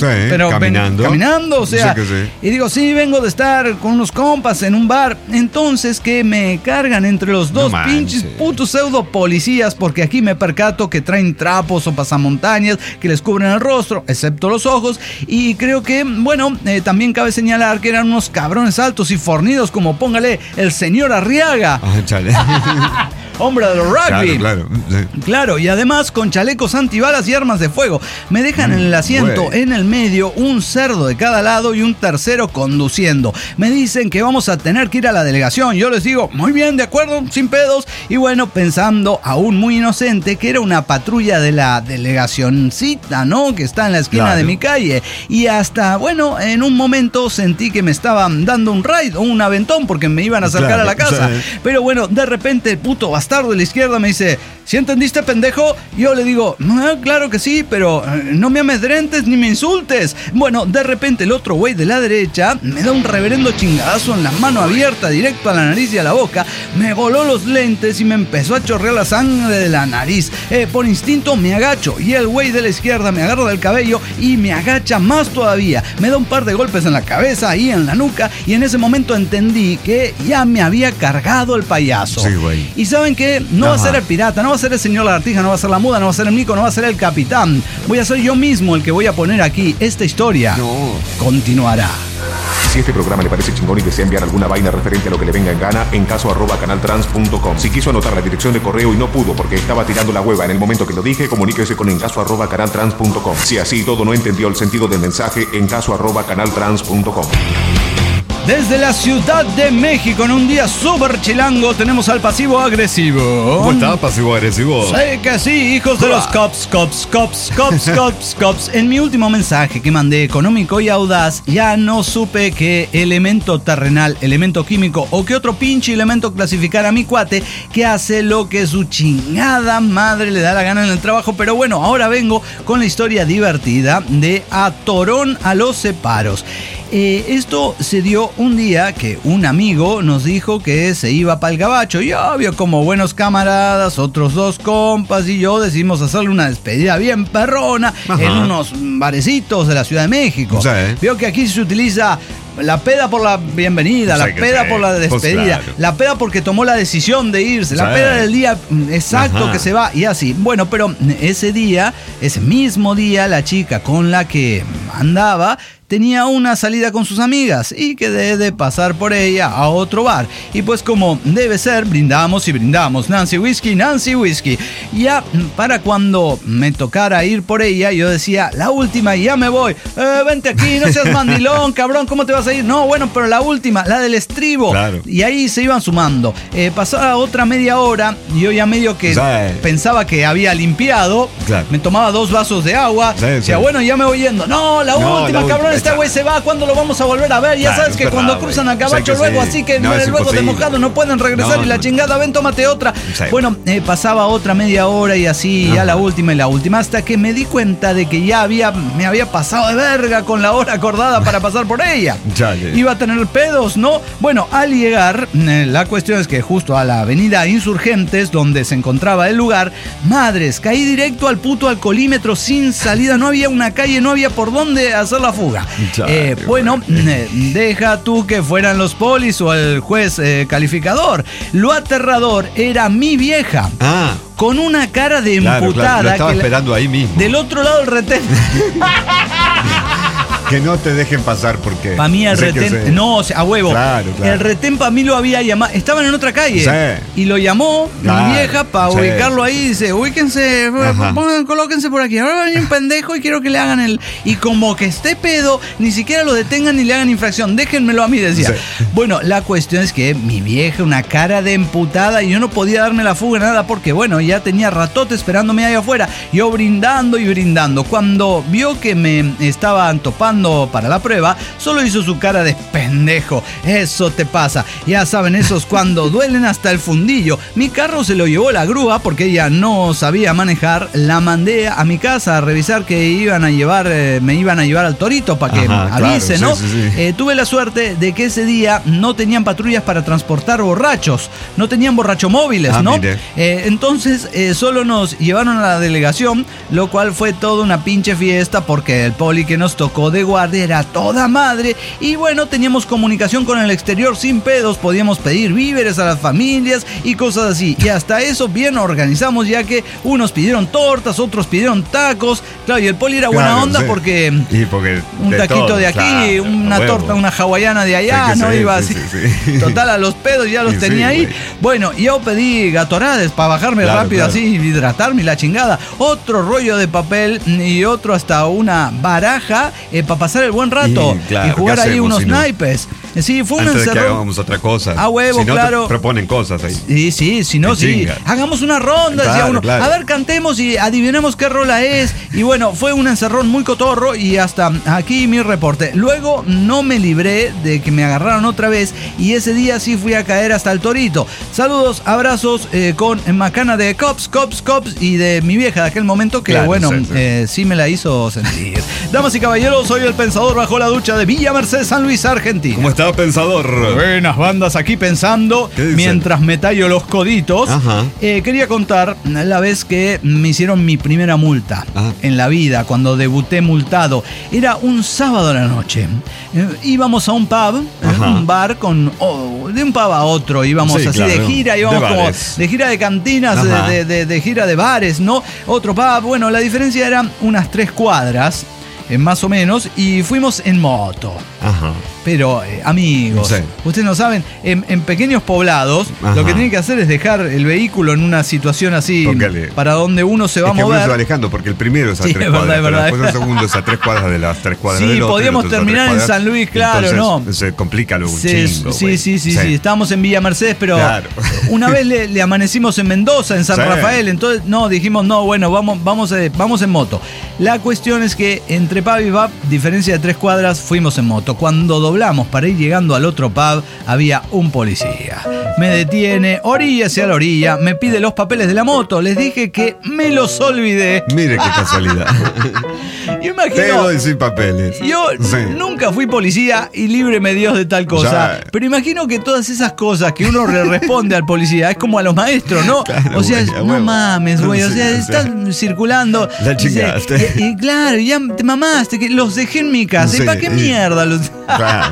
caminando, o sea, y digo, sí, vengo de estar con unos compas en un bar. Entonces, que me cargan entre los dos pinches putos pseudo policías, porque aquí me percato que traen trapos o pasamontañas que les cubren el rostro, excepto los ojos, y creo que, bueno, también cabe señalar que eran unos cabrones altos y fornidos, como póngale el señor Arriaga. Chale. hombre del rugby. Claro. Sí. Claro, y además con chalecos antibalas y armas de fuego. Me dejan en el asiento, en el medio, un cerdo de cada lado y un tercero conduciendo. Me dicen que vamos a tener que ir a la delegación. Yo les digo, muy bien, de acuerdo, sin pedos. Y bueno, pensando, aún muy inocente, que era una patrulla de la delegacioncita, ¿no? Que está en la esquina de mi calle. Y hasta, bueno, en un momento sentí que me estaban dando un ride o un aventón porque me iban a acercar a la casa. Pero bueno, de repente el puto bastardo de la izquierda me dice, ¿sí entendiste, pendejo? Yo le digo, claro que sí, pero no me amedrentes ni me insultes. Bueno, de repente el otro güey de la derecha me da un reverendo chingadazo en la mano abierta, directo a la nariz y a la boca. Me voló los lentes y me empezó a chorrear la sangre de la nariz. Por instinto me agacho y el güey de la izquierda me agarra del cabello y me agacha más todavía. Me da un par de golpes en la cabeza y en la nuca y en ese momento entendí que ya me había cargado el payaso. Sí, güey. Y ¿saben qué? No va a ser el pirata, no va a ser el señor lagartija, no va a ser la muda, no va a ser el mico, no va a ser el capitán. Voy a ser yo mismo el que voy a poner aquí. Esta historia continuará. Si este programa le parece chingón y desea enviar alguna vaina referente a lo que le venga en gana, en encaso@canaltrans.com. Si quiso anotar la dirección de correo y no pudo porque estaba tirando la hueva en el momento que lo dije, comuníquese con encaso@canaltrans.com. Si así todo no entendió el sentido del mensaje, encaso@canaltrans.com. Desde la Ciudad de México, en un día súper chilango, tenemos al pasivo agresivo. ¿Cómo está, pasivo agresivo? Sí que sí, hijos de los cops. En mi último mensaje que mandé, económico y audaz, ya no supe qué elemento terrenal, elemento químico o qué otro pinche elemento clasificar a mi cuate que hace lo que su chingada madre le da la gana en el trabajo. Pero bueno, ahora vengo con la historia divertida de A Torón a los Separos. Esto se dio un día que un amigo nos dijo que se iba para el gabacho y obvio, como buenos camaradas, otros dos compas y yo decidimos hacerle una despedida bien perrona en unos barecitos de la Ciudad de México. Veo que aquí se utiliza la peda por la bienvenida, la peda por la despedida, la peda porque tomó la decisión de irse, la peda del día exacto que se va y así. Bueno, pero ese mismo día, la chica con la que andaba tenía una salida con sus amigas y quedé de pasar por ella a otro bar. Y pues como debe ser, brindamos y brindamos. Nancy Whiskey. Ya para cuando me tocara ir por ella, yo decía, la última y ya me voy. Vente aquí, no seas mandilón, cabrón, ¿cómo te vas a ir? No, bueno, pero la última, la del estribo. Claro. Y ahí se iban sumando. Pasaba otra media hora y yo ya medio que pensaba que había limpiado. Claro. Me tomaba 2 vasos de agua. Decía, bueno, ya me voy yendo. No, la última, cabrón. Este güey se va, ¿cuándo lo vamos a volver a ver? Ya sabes que cuando cruzan a cabacho luego, así que luego de mojado no pueden regresar y la chingada, ven, tómate otra. Bueno, pasaba otra media hora y así, ya la última, hasta que me di cuenta de que ya me había pasado de verga con la hora acordada para pasar por ella. Iba a tener pedos, ¿no? Bueno, al llegar, la cuestión es que justo a la avenida Insurgentes, donde se encontraba el lugar, madres, caí directo al puto alcoholímetro sin salida, no había una calle, no había por dónde hacer la fuga. Bueno, deja tú que fueran los polis o el juez calificador. Lo aterrador era mi vieja. Con una cara de emputada. Lo estaba esperando ahí mismo. Del otro lado del retén. Que no te dejen pasar porque... Para mí el retén... No, a huevo. Claro. El retén para mí lo había llamado... Estaban en otra calle. Y lo llamó mi vieja para ubicarlo ahí. Dice, ubíquense, colóquense por aquí. Ahora viene un pendejo y quiero que le hagan el... Y como que esté pedo, ni siquiera lo detengan ni le hagan infracción. Déjenmelo a mí, decía. Bueno, la cuestión es que mi vieja, una cara de emputada, y yo no podía darme la fuga nada porque, bueno, ya tenía ratote esperándome ahí afuera. Yo brindando y brindando. Cuando vio que me estaban topando para la prueba, solo hizo su cara de pendejo. Eso te pasa. Ya saben, esos cuando duelen hasta el fundillo. Mi carro se lo llevó la grúa porque ella no sabía manejar. La mandé a mi casa a revisar que me iban a llevar al Torito para que avise, ¿no? Tuve la suerte de que ese día no tenían patrullas para transportar borrachos. No tenían borrachomóviles, ¿no? Entonces solo nos llevaron a la delegación, lo cual fue toda una pinche fiesta porque el poli que nos tocó de guardia era toda madre. Y bueno, teníamos comunicación con el exterior sin pedos. Podíamos pedir víveres a las familias y cosas así. Y hasta eso bien organizamos, ya que unos pidieron tortas, otros pidieron tacos. Claro, y el poli era buena onda porque un taquito todo, de aquí, una torta, una hawaiana de allá, no iba así. Sí. Total, a los pedos ya los tenía ahí. Bueno, yo pedí gatorades para bajarme rápido así, hidratarme y la chingada. Otro rollo de papel y otro hasta una baraja para pasar el buen rato y jugar ahí unos naipes. Sí, fue un encerrón. Que hagamos otra cosa. A huevo, si no, claro. Te proponen cosas ahí. Sí, si no, sí. Hagamos una ronda, decía uno. Claro. A ver, cantemos y adivinemos qué rola es. Y bueno, fue un encerrón muy cotorro y hasta aquí mi reporte. Luego no me libré de que me agarraron otra vez y ese día sí fui a caer hasta el Torito. Saludos, abrazos con macana de Cops y de mi vieja de aquel momento que sí me la hizo sentir. Damas y caballeros, soy el Pensador bajo la ducha de Villa Merced, San Luis, Argentina. ¿Cómo está, Pensador? Buenas bandas aquí pensando mientras me tallo los coditos. Quería contar la vez que me hicieron mi primera multa en la vida, cuando debuté multado. Era un sábado a la noche. Íbamos a un pub, un bar de un pub a otro. Íbamos de gira, íbamos como de gira de cantinas, de gira de bares, ¿no? Otro pub. Bueno, la diferencia era unas 3 cuadras. Más o menos, y fuimos en moto. Pero, amigos, ustedes no saben, en pequeños poblados, lo que tienen que hacer es dejar el vehículo en una situación así, para donde uno se va a mover. Uno se va alejando, porque el primero es a 3 cuadras, pero después el segundo es a 3 cuadras de las 3 cuadras del otro. Sí, podíamos terminar en San Luis, claro, ¿no? Se complica luego un chingo. Sí, estábamos en Villa Mercedes, pero una vez le amanecimos en Mendoza, en San Rafael, entonces dijimos, bueno, vamos en moto. La cuestión es que entre pub y pub, diferencia de 3 cuadras, fuimos en moto. Cuando doblamos para ir llegando al otro pub, había un policía. Me detiene, orilla hacia la orilla, me pide los papeles de la moto. Les dije que me los olvidé. Mire qué casualidad. Yo imagino, pero y sin papeles. Yo nunca fui policía y líbreme Dios de tal cosa. Pero imagino que todas esas cosas que uno le responde al policía es como a los maestros, ¿no? Claro, o sea, no mames, güey. O sea, estás circulando. La chingaste. Y claro, ya te mamaste, que los dejé en mi casa. ¿Y para qué mierda los.? Claro.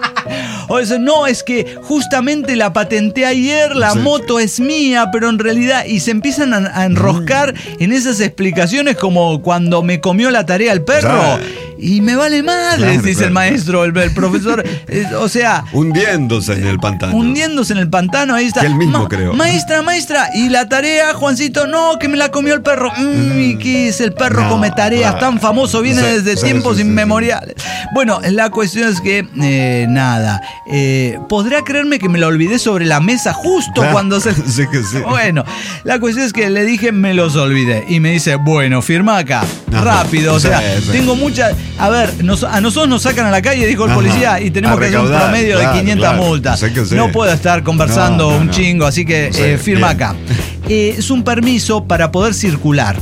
O sea, no, es que justamente la patenté ayer, la moto es mía, pero en realidad. Y se empiezan a enroscar en esas explicaciones como cuando me comió la tarea el perro. Y me vale madre, dice el maestro, el profesor. O sea. Hundiéndose en el pantano. Ahí está. Que él mismo creo. Maestra. Y la tarea, Juancito, no, que me la comió el perro. ¿Y qué es el perro come tareas? Tan famoso, viene desde tiempos inmemoriales. Bueno, la cuestión es que, nada. ¿Podrá creerme que me la olvidé sobre la mesa justo cuando se. Sí que sí. Bueno, la cuestión es que le dije, me los olvidé. Y me dice, bueno, firma acá. Rápido, o sea, tengo muchas. A ver, a nosotros nos sacan a la calle, dijo el policía, y tenemos que hacer un promedio de 500 multas. No puedo estar conversando un chingo, así que firma acá. Es un permiso para poder circular.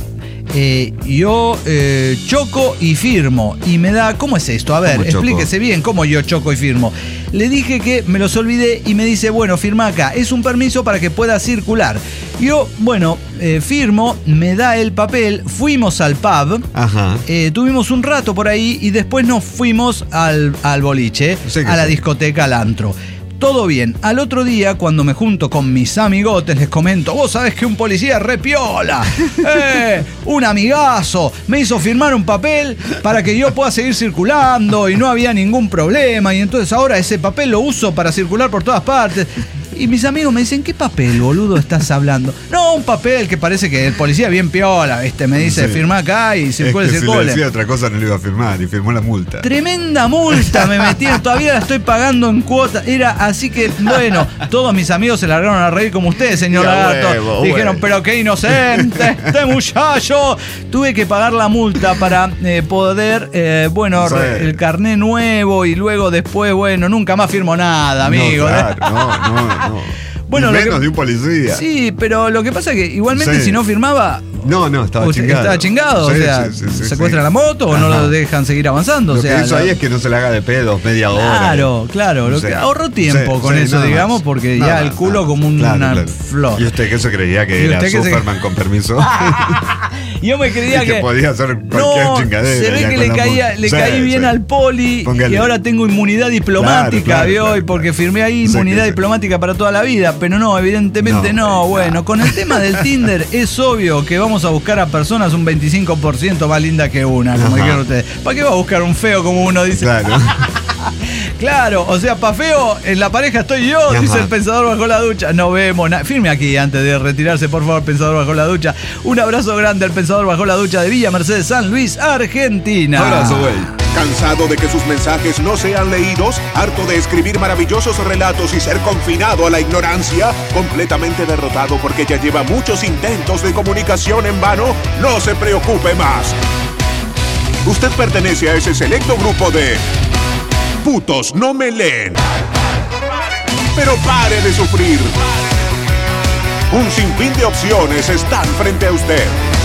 Yo choco y firmo. Y me da, ¿cómo es esto? A ver, explíquese bien cómo yo choco y firmo. Le dije que me los olvidé y me dice, bueno, firma acá. Es un permiso para que pueda circular. Yo, bueno, firmo, me da el papel, fuimos al pub, tuvimos un rato por ahí y después nos fuimos al boliche, a la discoteca, al antro. Todo bien. Al otro día, cuando me junto con mis amigotes, les comento, vos sabés que un policía repiola, un amigazo, me hizo firmar un papel para que yo pueda seguir circulando y no había ningún problema, y entonces ahora ese papel lo uso para circular por todas partes. Y mis amigos me dicen, ¿qué papel, boludo, estás hablando? No, un papel que parece que el policía bien piola, me dice, firma acá y circule. Si le decía otra cosa no le iba a firmar y firmó la multa. Tremenda multa me metieron, todavía la estoy pagando en cuota. Era así que, bueno, todos mis amigos se largaron a reír como ustedes, señor Lagarto. Dijeron, pero qué inocente este muchacho. Tuve que pagar la multa para poder, el carné nuevo y luego después, nunca más firmo nada, amigo. No. Bueno, menos de un policía. Sí, pero lo que pasa es que igualmente si no firmaba. No, estaba chingado. Estaba chingado, secuestran la moto o no lo dejan seguir avanzando. Lo que hizo ahí es que no se le haga de pedo media hora. Claro. Ahorró tiempo con eso, digamos, porque ya el culo como una flor. ¿Y usted qué se creía que era Superman con permiso? Yo me creía que podía hacer cualquier chingadera. Se ve que le caí bien al poli. Póngale. Y ahora tengo inmunidad diplomática, ¿vio? Y porque firmé ahí inmunidad diplomática para toda la vida. Pero no, evidentemente no. Bueno, con el tema del Tinder es obvio que vamos a buscar a personas un 25% más lindas que una, como dijeron ustedes. ¿Para qué va a buscar un feo como uno dice? Claro. Claro, o sea, pa' feo, en la pareja estoy yo, dice el Pensador bajo la ducha. No vemos nada. Firme aquí antes de retirarse, por favor, Pensador bajo la ducha. Un abrazo grande al Pensador bajo la ducha de Villa Mercedes, San Luis, Argentina. Abrazo, güey. ¿Cansado de que sus mensajes no sean leídos? ¿Harto de escribir maravillosos relatos y ser confinado a la ignorancia? ¿Completamente derrotado porque ya lleva muchos intentos de comunicación en vano? No se preocupe más. Usted pertenece a ese selecto grupo de putos no me leen. Pero pare de sufrir. Un sinfín de opciones están frente a usted.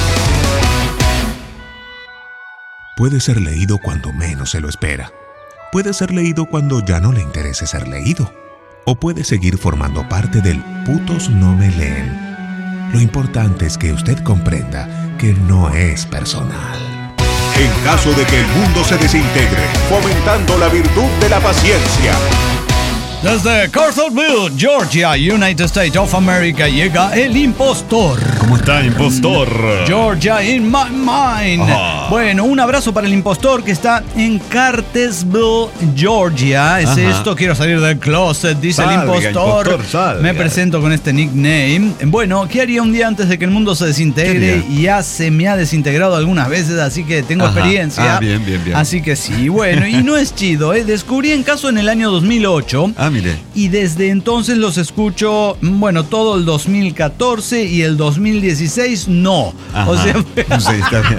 Puede ser leído cuando menos se lo espera. Puede ser leído cuando ya no le interese ser leído. O puede seguir formando parte del putos no me leen. Lo importante es que usted comprenda que no es personal. En caso de que el mundo se desintegre, fomentando la virtud de la paciencia. Desde Cartersville, Georgia, United States of America, llega el impostor. ¿Cómo está, impostor? Georgia in my mind. Bueno, un abrazo para el impostor que está en Cartersville, Georgia. Es esto, quiero salir del closet, dice el impostor. Me presento con este nickname. Bueno, ¿qué haría un día antes de que el mundo se desintegre? Ya se me ha desintegrado algunas veces, así que tengo experiencia. Bien. Así que sí, bueno, y no es chido, Descubrí en caso en el año 2008. Mire. Y desde entonces los escucho, bueno, todo el 2014 y el 2016 no. O sea, sí, está bien.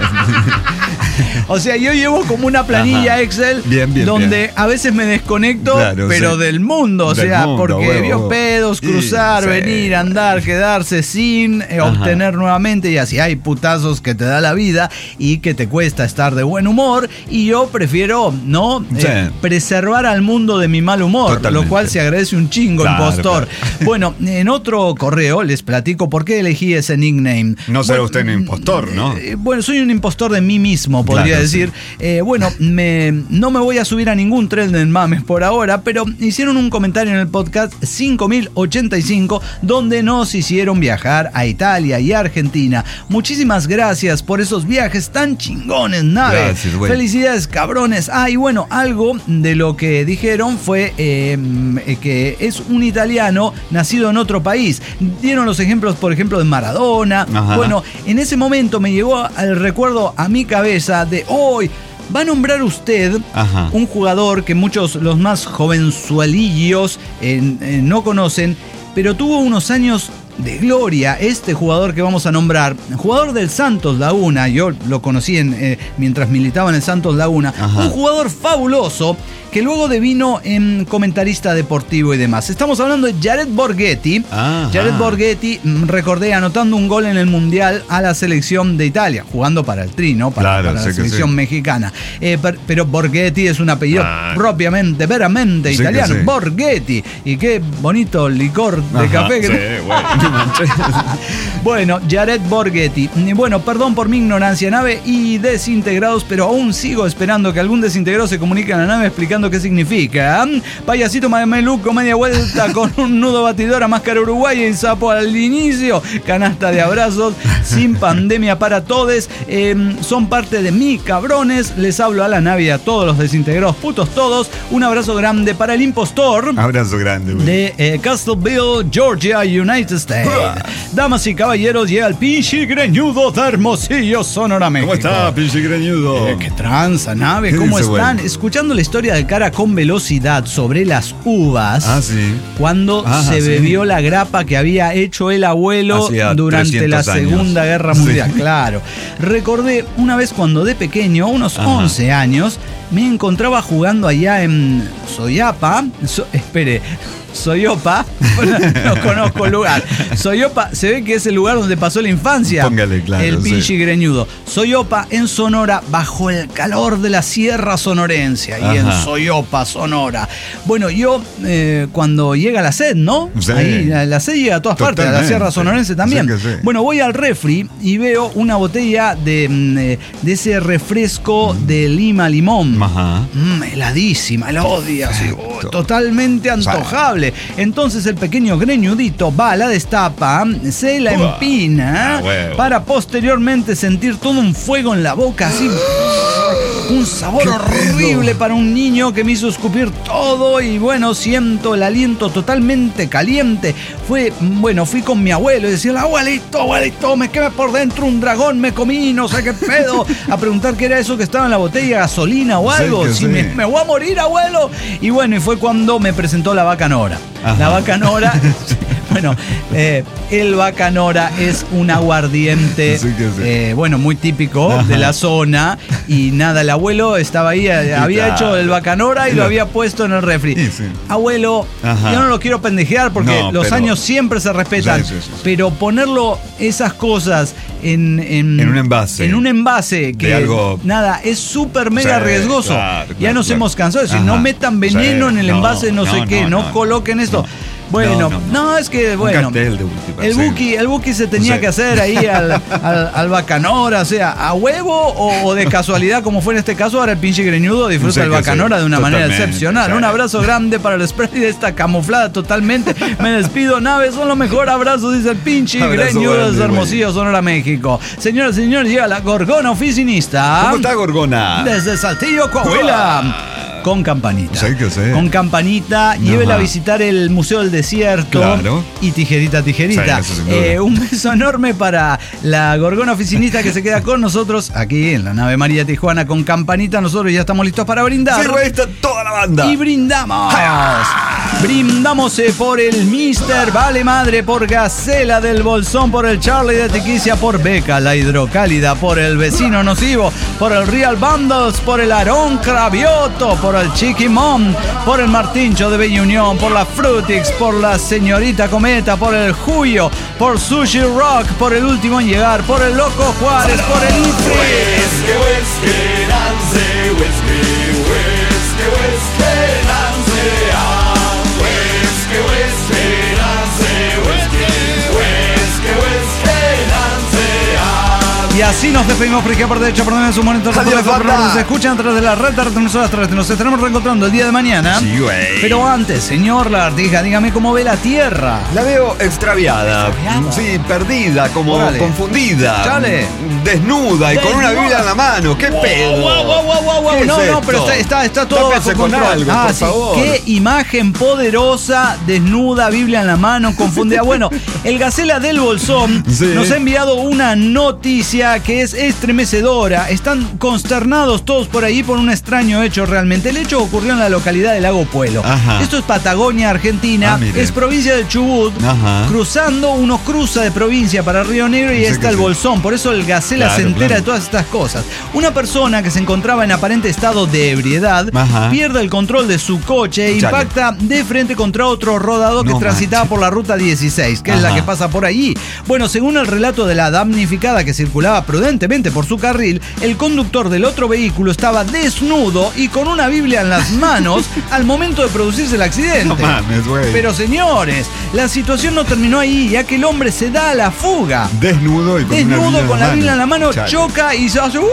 O sea, yo llevo como una planilla Excel donde a veces me desconecto, pero del mundo, o sea, porque vio pedos, cruzar, venir, andar, quedarse sin obtener nuevamente, y así hay putazos que te da la vida y que te cuesta estar de buen humor, y yo prefiero preservar al mundo de mi mal humor, lo cual se agradece un chingo, impostor. Bueno, en otro correo les platico por qué elegí ese nickname. No será usted un impostor, ¿no? Bueno, soy un impostor de mí mismo, podría decir. Bueno, no me voy a subir a ningún tren de mames por ahora, pero hicieron un comentario en el podcast 5085 donde nos hicieron viajar a Italia y Argentina. Muchísimas gracias por esos viajes tan chingones, nave. Gracias, güey. Felicidades, cabrones. Y bueno, algo de lo que dijeron fue que es un italiano nacido en otro país. Dieron los ejemplos, por ejemplo, de Maradona. Bueno, en ese momento me llegó el recuerdo a mi cabeza de hoy. ¿Va a nombrar usted un jugador que muchos, los más jovenzuelillos, no conocen, pero tuvo unos años de gloria? Este jugador que vamos a nombrar, jugador del Santos Laguna, yo lo conocí mientras militaba en el Santos Laguna, un jugador fabuloso que luego devino en comentarista deportivo y demás. Estamos hablando de Jared Borghetti. Jared Borghetti, recordé, anotando un gol en el Mundial a la selección de Italia, jugando para el Tri, ¿no? Para la selección mexicana. Pero Borghetti es un apellido propiamente, veramente italiano. Borghetti. Y qué bonito licor de café. Bueno, Jared Borghetti. Bueno, perdón por mi ignorancia, nave y desintegrados, pero aún sigo esperando que algún desintegrado se comunique a la nave explicando qué significa. Payasito mameluco, media vuelta con un nudo batidora, máscara uruguaya y sapo al inicio. Canasta de abrazos, sin pandemia para todos. Son parte de mí, cabrones. Les hablo a la nave y a todos los desintegrados, putos todos. Un abrazo grande para el impostor. Abrazo grande, güey. De Castleville, Georgia, United States. Damas y caballeros, llega el pinche greñudo de Hermosillo, Sonora, México. ¿Cómo está, pinche greñudo? ¿Qué tranza, nave? ¿Cómo están? Escuchando la historia del cara con velocidad sobre las uvas. Cuando se bebió la grapa que había hecho el abuelo durante la Segunda Guerra Mundial. Claro. Recordé una vez cuando de pequeño, unos 11 años, me encontraba jugando allá en Soyapa, Soyopa, no conozco el lugar. Soyopa, se ve que es el lugar donde pasó la infancia. Póngale, claro. El pinche greñudo. Soyopa, en Sonora, bajo el calor de la Sierra Sonorense. Ahí en Soyopa, Sonora. Bueno, yo, cuando llega la sed, ¿no? Sí. Ahí la sed llega a todas partes, a la Sierra Sonorense también. Sí. Bueno, voy al refri y veo una botella de ese refresco de Lima Limón. Ajá. Heladísima, la odia, así, totalmente antojable. Entonces el pequeño greñudito va, la destapa, se la empina para posteriormente sentir todo un fuego en la boca, así. Un sabor horrible para un niño que me hizo escupir todo y bueno, siento el aliento totalmente caliente. Fui con mi abuelo y decía, abuelito, me quemé por dentro un dragón, me comí, no sé qué pedo. A preguntar qué era eso que estaba en la botella, gasolina o algo. Si me voy a morir, abuelo. Y bueno, y fue cuando me presentó la vaca Nora. Ajá. La vaca Nora... Bueno, el bacanora es un aguardiente, muy típico de la zona. Y nada, el abuelo estaba ahí, había hecho el bacanora y lo había puesto en el refri. Abuelo, yo no lo quiero pendejear porque los años siempre se respetan. Pero ponerlo, esas cosas, en un envase. En un envase que, algo... nada, es súper mega riesgoso. Ya nos hemos cansado de decir, no metan veneno en el envase, no sé qué, no coloquen esto. Bueno, no, es que, bueno, el Buki se tenía que hacer ahí al bacanora, o sea, a huevo o de casualidad, como fue en este caso. Ahora el pinche greñudo disfruta el bacanora de una manera excepcional. Un abrazo grande para el spray de esta camuflada totalmente. Me despido, naves, son los mejores abrazos, dice el pinche greñudo desde Hermosillo, Sonora, México. Señoras y señores, llega la Gorgona Oficinista. ¿Cómo está, Gorgona? Desde Saltillo, Coahuila. Con campanita. Sí. Con campanita, llévela a visitar el Museo del Desierto. Claro. Y tijerita. Sí, un beso enorme para la Gorgona Oficinista que se queda con nosotros aquí en la nave María Tijuana con campanita. Nosotros ya estamos listos para brindar. Sí, está toda la banda. Y brindamos. Brindamos por el Mister Vale Madre, por Gacela del Bolsón, por el Charlie de Tiquicia, por Beca la Hidrocálida, por el Vecino Nocivo, por el Real Bundles, por el Aarón Cravioto, por el Chiqui Mom, por el Martincho de Bella Unión, por la Frutix, por la Señorita Cometa, por el Julio, por Sushi Rock, por el Último en Llegar, por el Loco Juárez, por el Y así nos despedimos por izquierda, por derecha, por donde en su momento se escuchan a través de la red de retransmisoras terrestres. Nos estaremos reencontrando el día de mañana. Sí, güey. Pero antes, señor Lagartija, dígame cómo ve la Tierra. La veo extraviada. Sí, perdida, como confundida. Chale. Desnuda y con una Biblia en la mano. ¿Qué pedo? No, pero está todo bajo control. Algo, por favor. Qué imagen poderosa, desnuda, Biblia en la mano, confundida. Bueno, el Gacela del Bolsón nos ha enviado una noticia que es estremecedora. Están consternados todos por ahí por un extraño hecho realmente. El hecho ocurrió en la localidad de Lago Puelo. Esto es Patagonia, Argentina. Es provincia del Chubut. Cruzando, uno cruza de provincia para Río Negro y está el Bolsón. Por eso el Gacela se entera de todas estas cosas. Una persona que se encontraba en aparente estado de ebriedad pierde el control de su coche e impacta de frente contra otro rodado que transitaba por la ruta 16, que es la que pasa por allí. Bueno, según el relato de la damnificada que circulaba prudentemente por su carril, el conductor del otro vehículo estaba desnudo y con una Biblia en las manos al momento de producirse el accidente. No mames, güey. Pero señores, la situación no terminó ahí, ya que el hombre se da a la fuga. Desnudo y con la Biblia en la mano, choca y se hace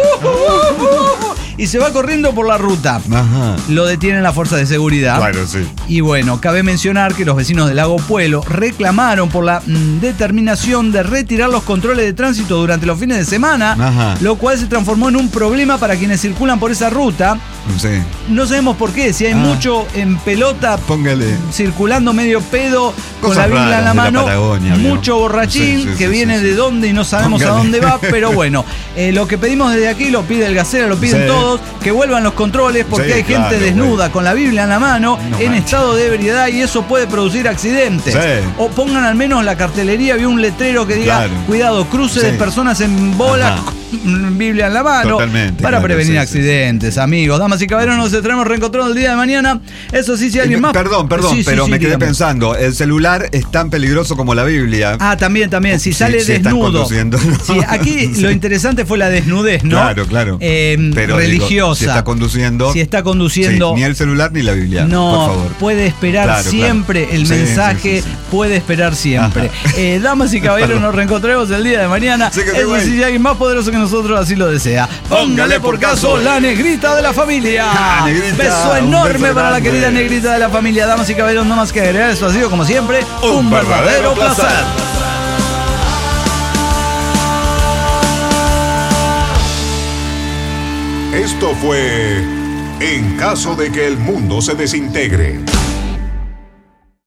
y se va corriendo por la ruta. Lo detienen la fuerza de seguridad. Claro, sí. Y bueno, cabe mencionar que los vecinos de Lago Puelo reclamaron por la determinación de retirar los controles de tránsito durante los fines de semana, lo cual se transformó en un problema para quienes circulan por esa ruta. No sabemos por qué, si hay mucho en pelota, circulando medio pedo, con la Biblia en la mano, mucho borrachín que viene de dónde y no sabemos a dónde va, pero bueno, lo que pedimos desde aquí, lo pide el Gacela, lo piden todos, que vuelvan los controles porque hay gente desnuda con la Biblia en la mano, en estado de ebriedad, y eso puede producir accidentes. O pongan al menos la cartelería, había un letrero que diga, cuidado, cruce de personas en bola Biblia en la mano. Totalmente, para claro, prevenir accidentes, amigos. Damas y caballeros, nos estaremos reencontrando el día de mañana. Eso sí, si alguien más. Perdón, pero me quedé pensando, el celular es tan peligroso como la Biblia. También. Si sale desnudo. Sí, aquí lo interesante fue la desnudez, ¿no? Claro. Pero religiosa. Si está conduciendo. Ni el celular ni la Biblia. No, por favor. puede esperar siempre el mensaje. Puede esperar siempre. Damas y caballeros, nos reencontraremos el día de mañana. Eso sí, si alguien más poderoso que nosotros así lo desea. Póngale por caso la negrita de la familia. Beso enorme para la querida negrita de la familia. Damas y caballeros, no más que agregar. Esto ha sido, como siempre, un verdadero placer. Esto fue En caso de que el mundo se desintegre.